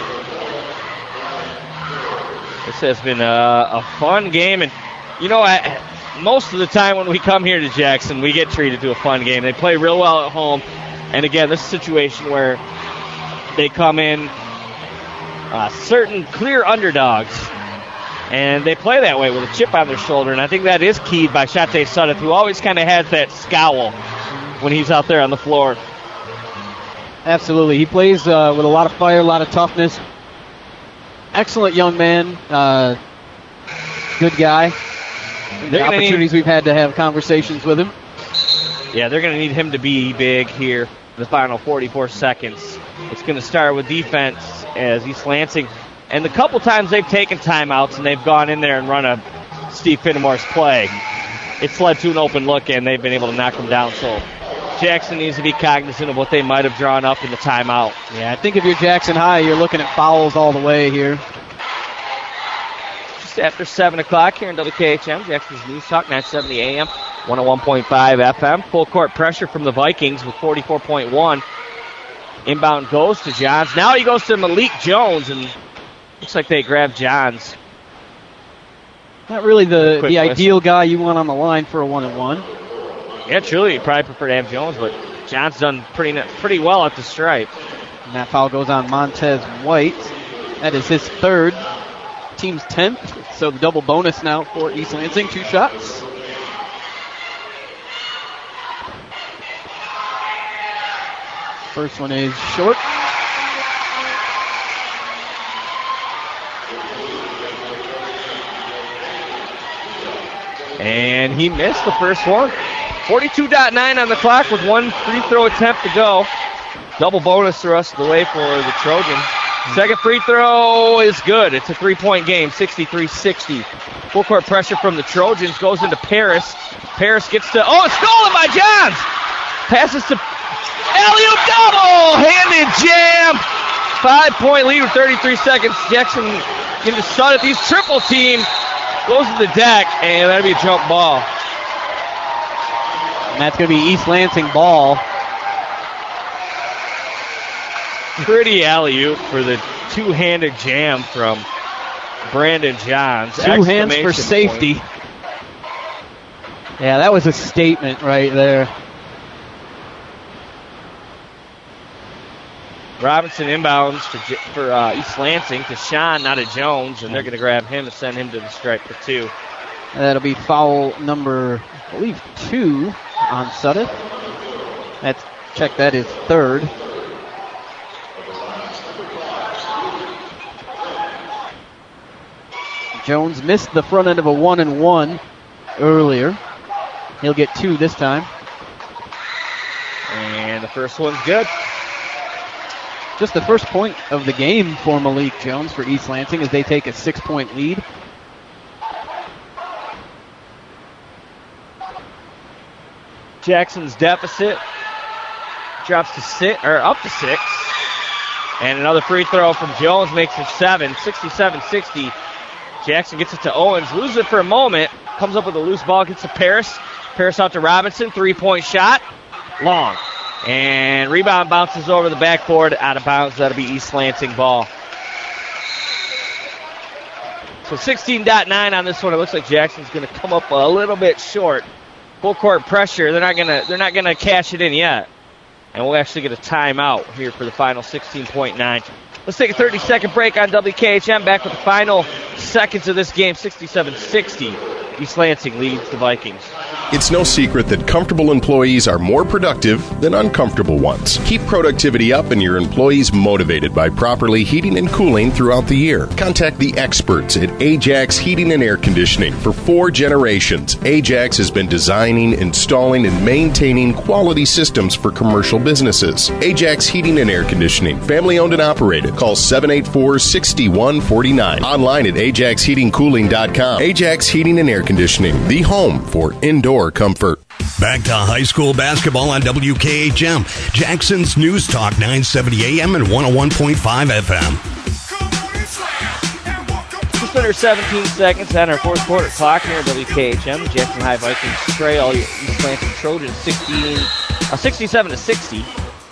This has been a, a fun game, and you know, I, most of the time when we come here to Jackson, we get treated to a fun game. They play real well at home, and again, this is a situation where they come in uh, certain clear underdogs, and they play that way with a chip on their shoulder, and I think that is keyed by Shante Sudduth, who always kind of has that scowl when he's out there on the floor. Absolutely. He plays uh, with a lot of fire, a lot of toughness. Excellent young man. Uh, good guy. The opportunities need, we've had to have conversations with him. Yeah, they're going to need him to be big here the final forty-four seconds. It's going to start with defense as East Lansing. And the couple times they've taken timeouts and they've gone in there and run a Steve Finnemore's play, it's led to an open look and they've been able to knock them down. So Jackson needs to be cognizant of what they might have drawn up in the timeout. Yeah, I think if you're Jackson High, you're looking at fouls all the way here. Just after seven o'clock here in W K H M, Jackson's News Talk, nine seventy A M, one oh one point five F M. Full court pressure from the Vikings with forty-four point one. Inbound goes to Johns. Now he goes to Malik Jones, and looks like they grabbed Johns. Not really the, the ideal guy you want on the line for a one-and-one. Yeah, truly, you probably prefer to have Jones, but Johns done pretty pretty well at the stripe. And that foul goes on Montez White. That is his third, team's tenth. So the double bonus now for East Lansing, two shots. First one is short. And he missed the first one. forty-two point nine on the clock with one free throw attempt to go. Double bonus the rest of the way for the Trojans. Second free throw is good. It's a three-point game, sixty-three sixty. Full court pressure from the Trojans goes into Paris. Paris gets to, oh, it's stolen by Johns. Passes to alley-oop double-handed jam. Five-point lead with thirty-three seconds. Jackson into Sudduth. He's triple team. Goes to the deck, and that'll be a jump ball. And that's going to be East Lansing ball. Pretty alley-oop for the two-handed jam from Brandon Johns. Two hands for safety. Point. Yeah, that was a statement right there. Robinson inbounds for, for uh, East Lansing to Sean, not to Jones, and they're going to grab him and send him to the stripe for two. And that'll be foul number, I believe, two on Sudduth. That's, check that is third. Jones missed the front end of a one and one earlier. He'll get two this time. And the first one's good. Just the first point of the game for Malik Jones for East Lansing as they take a six-point lead. Jackson's deficit drops to six, or up to six. And another free throw from Jones makes it seven, sixty-seven sixty. Jackson gets it to Owens, loses it for a moment, comes up with a loose ball, gets to Paris. Paris out to Robinson, three-point shot, long. And rebound bounces over the backboard, out of bounds. That'll be East Lansing ball. So sixteen point nine on this one. It looks like Jackson's going to come up a little bit short. Full court pressure. They're not going to. They're not going to cash it in yet. And we'll actually get a timeout here for the final sixteen point nine. Let's take a thirty-second break on W K H M. Back with the final seconds of this game, sixty-seven sixty. East Lansing leads the Vikings. It's no secret that comfortable employees are more productive than uncomfortable ones. Keep productivity up and your employees motivated by properly heating and cooling throughout the year. Contact the experts at Ajax Heating and Air Conditioning. For four generations, Ajax has been designing, installing, and maintaining quality systems for commercial businesses. Ajax Heating and Air Conditioning, family owned and operated. Call seven eight four, six one four nine. Online at ajax heating cooling dot com. Ajax Heating and Air Conditioning, the home for indoor comfort. Back to high school basketball on W K H M, Jackson's News Talk nine seventy A M and one oh one point five F M. Just under seventeen seconds on our fourth quarter clock here at W K H M. Jackson High Vikings trail East Lansing Trojans sixteen, uh, sixty-seven to sixty.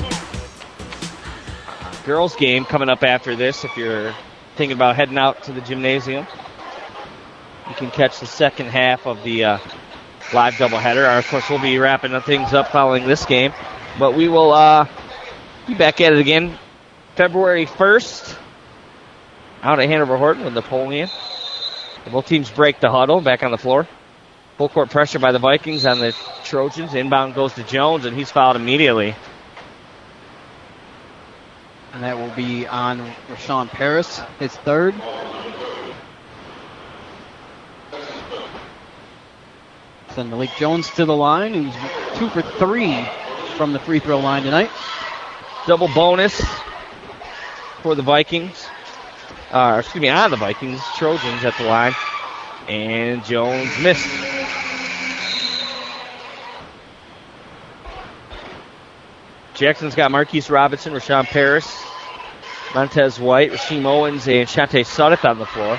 Girls game coming up after this. If you're thinking about heading out to the gymnasium, you can catch the second half of the uh, live doubleheader. Of course, we'll be wrapping things up following this game, but we will uh, be back at it again February first out at Hanover Horton with Napoleon. Both teams break the huddle back on the floor. Full court pressure by the Vikings on the Trojans. Inbound goes to Jones, and he's fouled immediately. And that will be on Rashawn Paris, his third. Send Malik Jones to the line, who's two for three from the free throw line tonight. Double bonus for the Vikings. Uh, excuse me, on the Vikings. Trojans at the line. And Jones missed. Jackson's got Marquise Robinson, Rashawn Paris, Montez White, Rasheem Owens, and Shante Sudduth on the floor.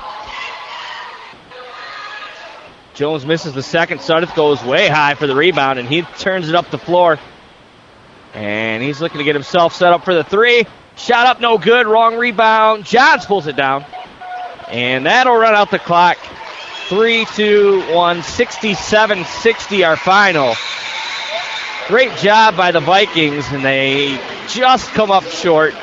Jones misses the second. Sudduth goes way high for the rebound, and he turns it up the floor. And he's looking to get himself set up for the three. Shot up, no good. Wrong rebound. Johns pulls it down. And that'll run out the clock. three two one, sixty-seven sixty our final. Great job by the Vikings, and they just come up short.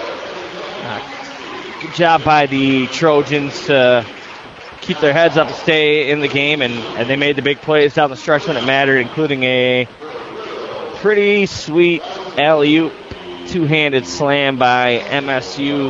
Uh, good job by the Trojans to keep their heads up and stay in the game, and, and they made the big plays down the stretch when it mattered, including a pretty sweet alley-oop two-handed slam by M S U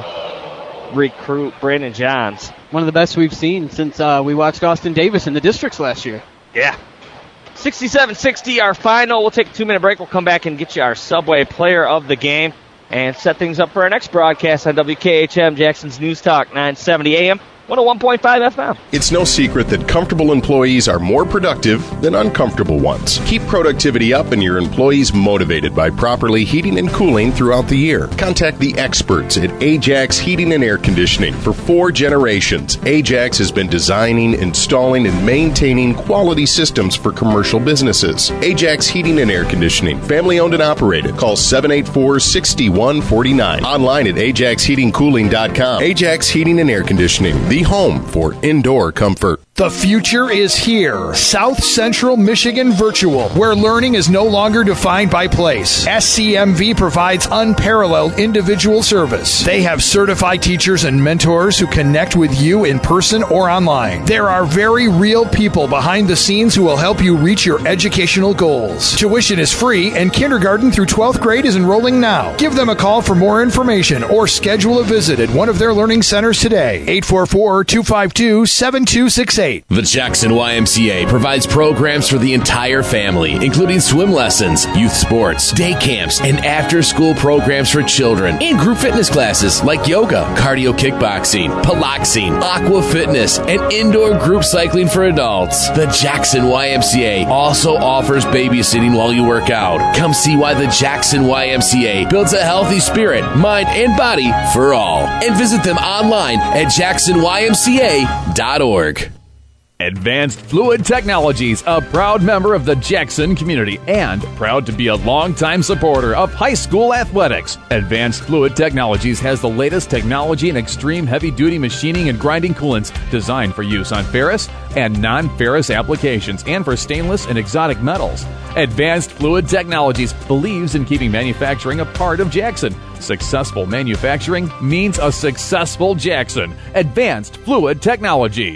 recruit Brandon Johns. One of the best we've seen since uh, we watched Austin Davis in the districts last year. Yeah. sixty-seven sixty our final. We'll take a two-minute break. We'll come back and get you our Subway player of the game and set things up for our next broadcast on W K H M, Jackson's News Talk, nine seventy A M, one oh one point five F M. It's no secret that comfortable employees are more productive than uncomfortable ones. Keep productivity up and your employees motivated by properly heating and cooling throughout the year. Contact the experts at Ajax Heating and Air Conditioning. For four generations, Ajax has been designing, installing, and maintaining quality systems for commercial businesses. Ajax Heating and Air Conditioning, family owned and operated. Call seven eight four, six one four nine. Online at ajax heating cooling dot com. Ajax Heating and Air Conditioning, the home for indoor comfort. The future is here. South Central Michigan Virtual, where learning is no longer defined by place. S C M V provides unparalleled individual service. They have certified teachers and mentors who connect with you in person or online. There are very real people behind the scenes who will help you reach your educational goals. Tuition is free, and kindergarten through twelfth grade is enrolling now. Give them a call for more information or schedule a visit at one of their learning centers today. eight four four, two five two, seven two six eight. The Jackson Y M C A provides programs for the entire family, including swim lessons, youth sports, day camps, and after-school programs for children, and group fitness classes like yoga, cardio kickboxing, piloxing, aqua fitness, and indoor group cycling for adults. The Jackson Y M C A also offers babysitting while you work out. Come see why the Jackson Y M C A builds a healthy spirit, mind, and body for all. And visit them online at jackson y m c a dot org. Advanced Fluid Technologies, a proud member of the Jackson community and proud to be a longtime supporter of high school athletics. Advanced Fluid Technologies has the latest technology in extreme heavy-duty machining and grinding coolants designed for use on ferrous and non-ferrous applications and for stainless and exotic metals. Advanced Fluid Technologies believes in keeping manufacturing a part of Jackson. Successful manufacturing means a successful Jackson. Advanced Fluid Technologies.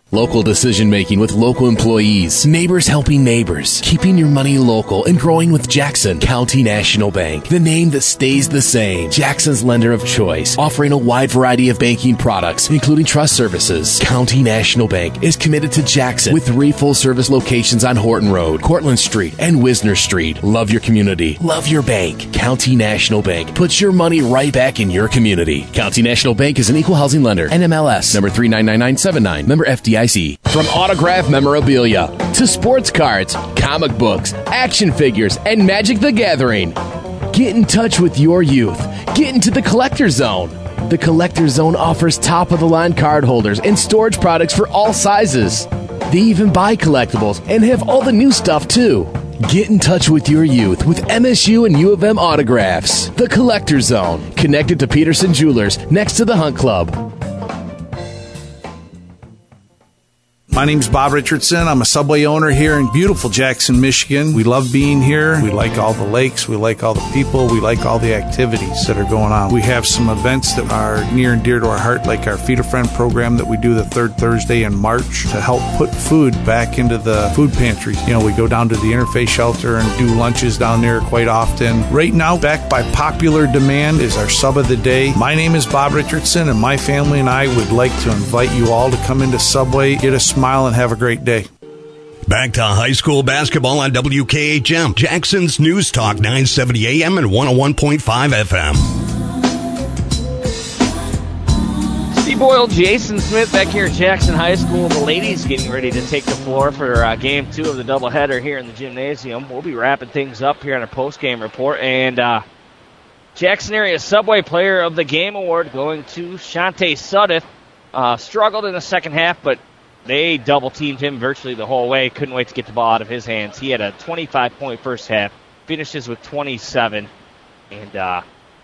Local decision making with local employees. Neighbors helping neighbors. Keeping your money local and growing with Jackson County National Bank. The name that stays the same. Jackson's lender of choice. Offering a wide variety of banking products, including trust services. County National Bank is committed to Jackson with three full service locations on Horton Road, Cortlandt Street, and Wisner Street. Love your community. Love your bank. County National Bank. Puts your money right back in your community. County National Bank is an equal housing lender. N M L S number three nine nine nine seven nine. Member F D I C. From autograph memorabilia to sports cards, comic books, action figures, and Magic the Gathering. Get in touch with your youth. Get into the Collector Zone. The Collector Zone offers top-of-the-line card holders and storage products for all sizes. They even buy collectibles and have all the new stuff, too. Get in touch with your youth with M S U and U of M autographs. The Collector Zone, connected to Peterson Jewelers, next to the Hunt Club. My name's Bob Richardson. I'm a Subway owner here in beautiful Jackson, Michigan. We love being here. We like all the lakes. We like all the people. We like all the activities that are going on. We have some events that are near and dear to our heart, like our Feed a Friend program that we do the third Thursday in March to help put food back into the food pantries. You know, we go down to the Interfaith Shelter and do lunches down there quite often. Right now, back by popular demand, is our Sub of the Day. My name is Bob Richardson, and my family and I would like to invite you all to come into Subway, get a smile, and have a great day. Back to high school basketball on W K H M, Jackson's News Talk, nine seventy A M and one oh one point five F M. Steve Boyle, Jason Smith back here at Jackson High School. The ladies getting ready to take the floor for uh, game two of the doubleheader here in the gymnasium. We'll be wrapping things up here on our post-game report. And uh, Jackson Area Subway Player of the Game Award going to Shante Sudduth. Uh, struggled in the second half, but they double-teamed him virtually the whole way. Couldn't wait to get the ball out of his hands. He had a twenty-five point first half, finishes with twenty-seven. And uh,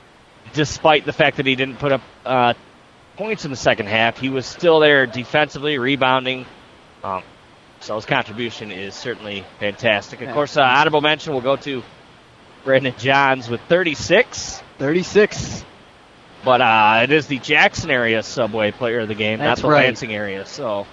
despite the fact that he didn't put up uh, points in the second half, he was still there defensively, rebounding. Um, so his contribution is certainly fantastic. Of course, uh, honorable mention will go to Brandon Johns with thirty-six. thirty-six. But uh, it is the Jackson Area Subway Player of the Game, That's not the right. Lansing area. So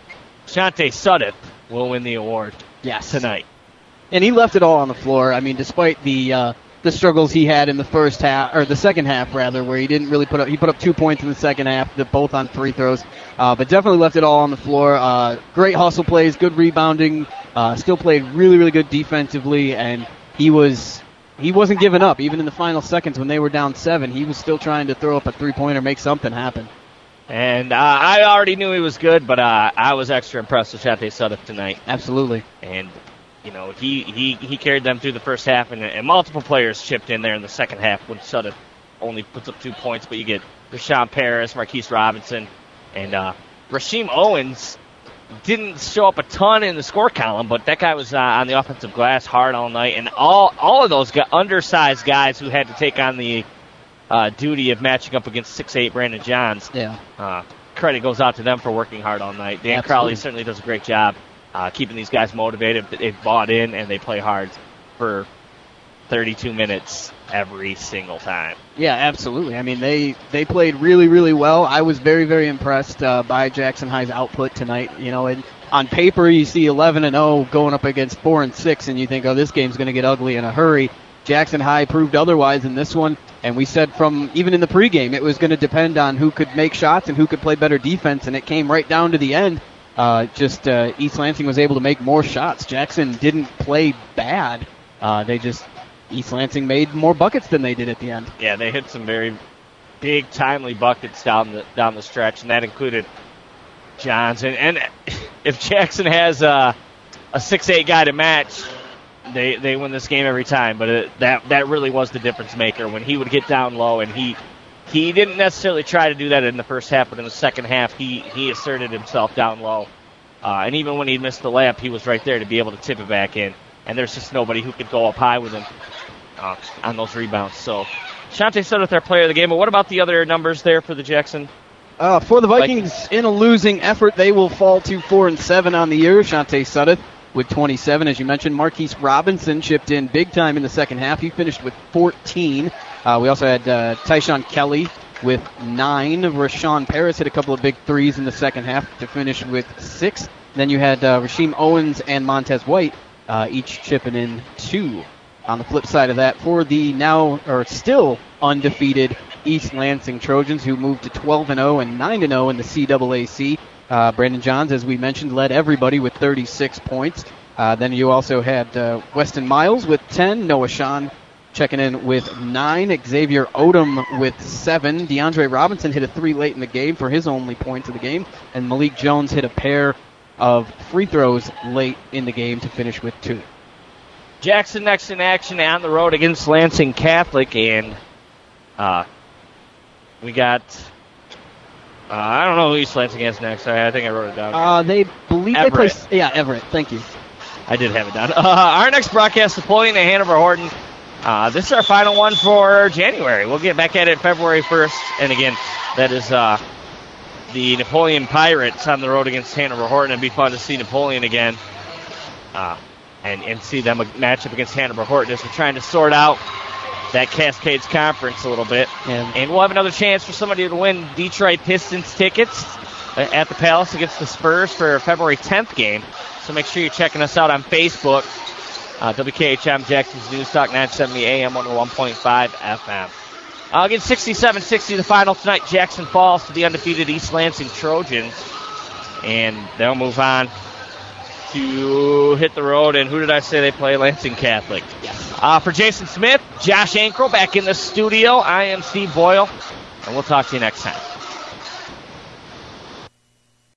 Shante Sudduth will win the award yes. tonight. And he left it all on the floor. I mean, despite the uh, the struggles he had in the first half, or the second half rather, where he didn't really put up, he put up two points in the second half, both on free throws, uh, but definitely left it all on the floor. Uh, great hustle plays, good rebounding, uh, still played really, really good defensively, and he was he wasn't giving up. Even in the final seconds when they were down seven, he was still trying to throw up a three-pointer, make something happen. And uh, I already knew he was good, but uh, I was extra impressed with Shante Sudduth tonight. Absolutely. And, you know, he, he, he carried them through the first half, and, and multiple players chipped in there in the second half when Sudduth only puts up two points. But you get Rashawn Paris, Marquise Robinson, and uh, Rasheem Owens didn't show up a ton in the score column, but that guy was uh, on the offensive glass hard all night. And all, all of those guys, undersized guys who had to take on the Uh, duty of matching up against six eight Brandon Johns. Yeah. Uh, credit goes out to them for working hard all night. Dan Absolutely. Crowley certainly does a great job uh, keeping these guys motivated. They've bought in and they play hard for thirty-two minutes every single time. Yeah, absolutely. I mean, they, they played really, really well. I was very, very impressed uh, by Jackson High's output tonight. You know, and on paper you see eleven and oh going up against four and six, and you think, oh, this game's going to get ugly in a hurry. Jackson High proved otherwise in this one, and we said from even in the pregame it was going to depend on who could make shots and who could play better defense, and it came right down to the end. Uh, just uh, East Lansing was able to make more shots. Jackson didn't play bad. Uh, they just East Lansing made more buckets than they did at the end. Yeah, they hit some very big, timely buckets down the down the stretch, and that included Johns. And, and if Jackson has a, a six eight guy to match, They they win this game every time, but it, that that really was the difference maker when he would get down low, and he he didn't necessarily try to do that in the first half, but in the second half he, he asserted himself down low, uh, and even when he missed the layup, he was right there to be able to tip it back in, and there's just nobody who could go up high with him uh, on those rebounds. So Shante Sudduth, our player of the game, but what about the other numbers there for the Jackson? Uh, for the Vikings, Vikings, in a losing effort, they will fall to four and seven on the year. Shante Sudduth with twenty-seven, as you mentioned. Marquise Robinson chipped in big time in the second half. He finished with fourteen. Uh, we also had uh, Tyshawn Kelly with nine. Rashawn Paris hit a couple of big threes in the second half to finish with six. Then you had uh, Rasheem Owens and Montez White uh, each chipping in two. On the flip side of that, for the now or still undefeated East Lansing Trojans, who moved to twelve and oh and nine and oh in the C double A C, uh, Brandon Johns, as we mentioned, led everybody with thirty-six points. Uh, then you also had uh, Weston Miles with ten, Noah Sean checking in with nine, Xavier Odom with seven, DeAndre Robinson hit a three late in the game for his only points of the game, and Malik Jones hit a pair of free throws late in the game to finish with two. Jackson next in action on the road against Lansing Catholic, and uh, we got, uh, I don't know who East Lansing is next. I, I think I wrote it down. Uh, they believe Everett. they play, yeah, Everett, thank you. I did have it down. Uh, our next broadcast, Napoleon and Hanover Horton. Uh, this is our final one for January. We'll get back at it February first, and again, that is uh, the Napoleon Pirates on the road against Hanover Horton. It'd be fun to see Napoleon again. Uh, And, and see them match up against Hanover Horton as we're trying to sort out that Cascades Conference a little bit. Yeah. And we'll have another chance for somebody to win Detroit Pistons tickets at the Palace against the Spurs for a February tenth game. So make sure you're checking us out on Facebook. Uh, W K H M Jackson's News Talk nine seventy A M one oh one point five F M. Uh, again, sixty-seven sixty the final tonight. Jackson falls to the undefeated East Lansing Trojans. And they'll move on to hit the road, and who did I say they play? Lansing Catholic. Yes. Uh, for Jason Smith, Josh Ankro back in the studio, I am Steve Boyle, and we'll talk to you next time.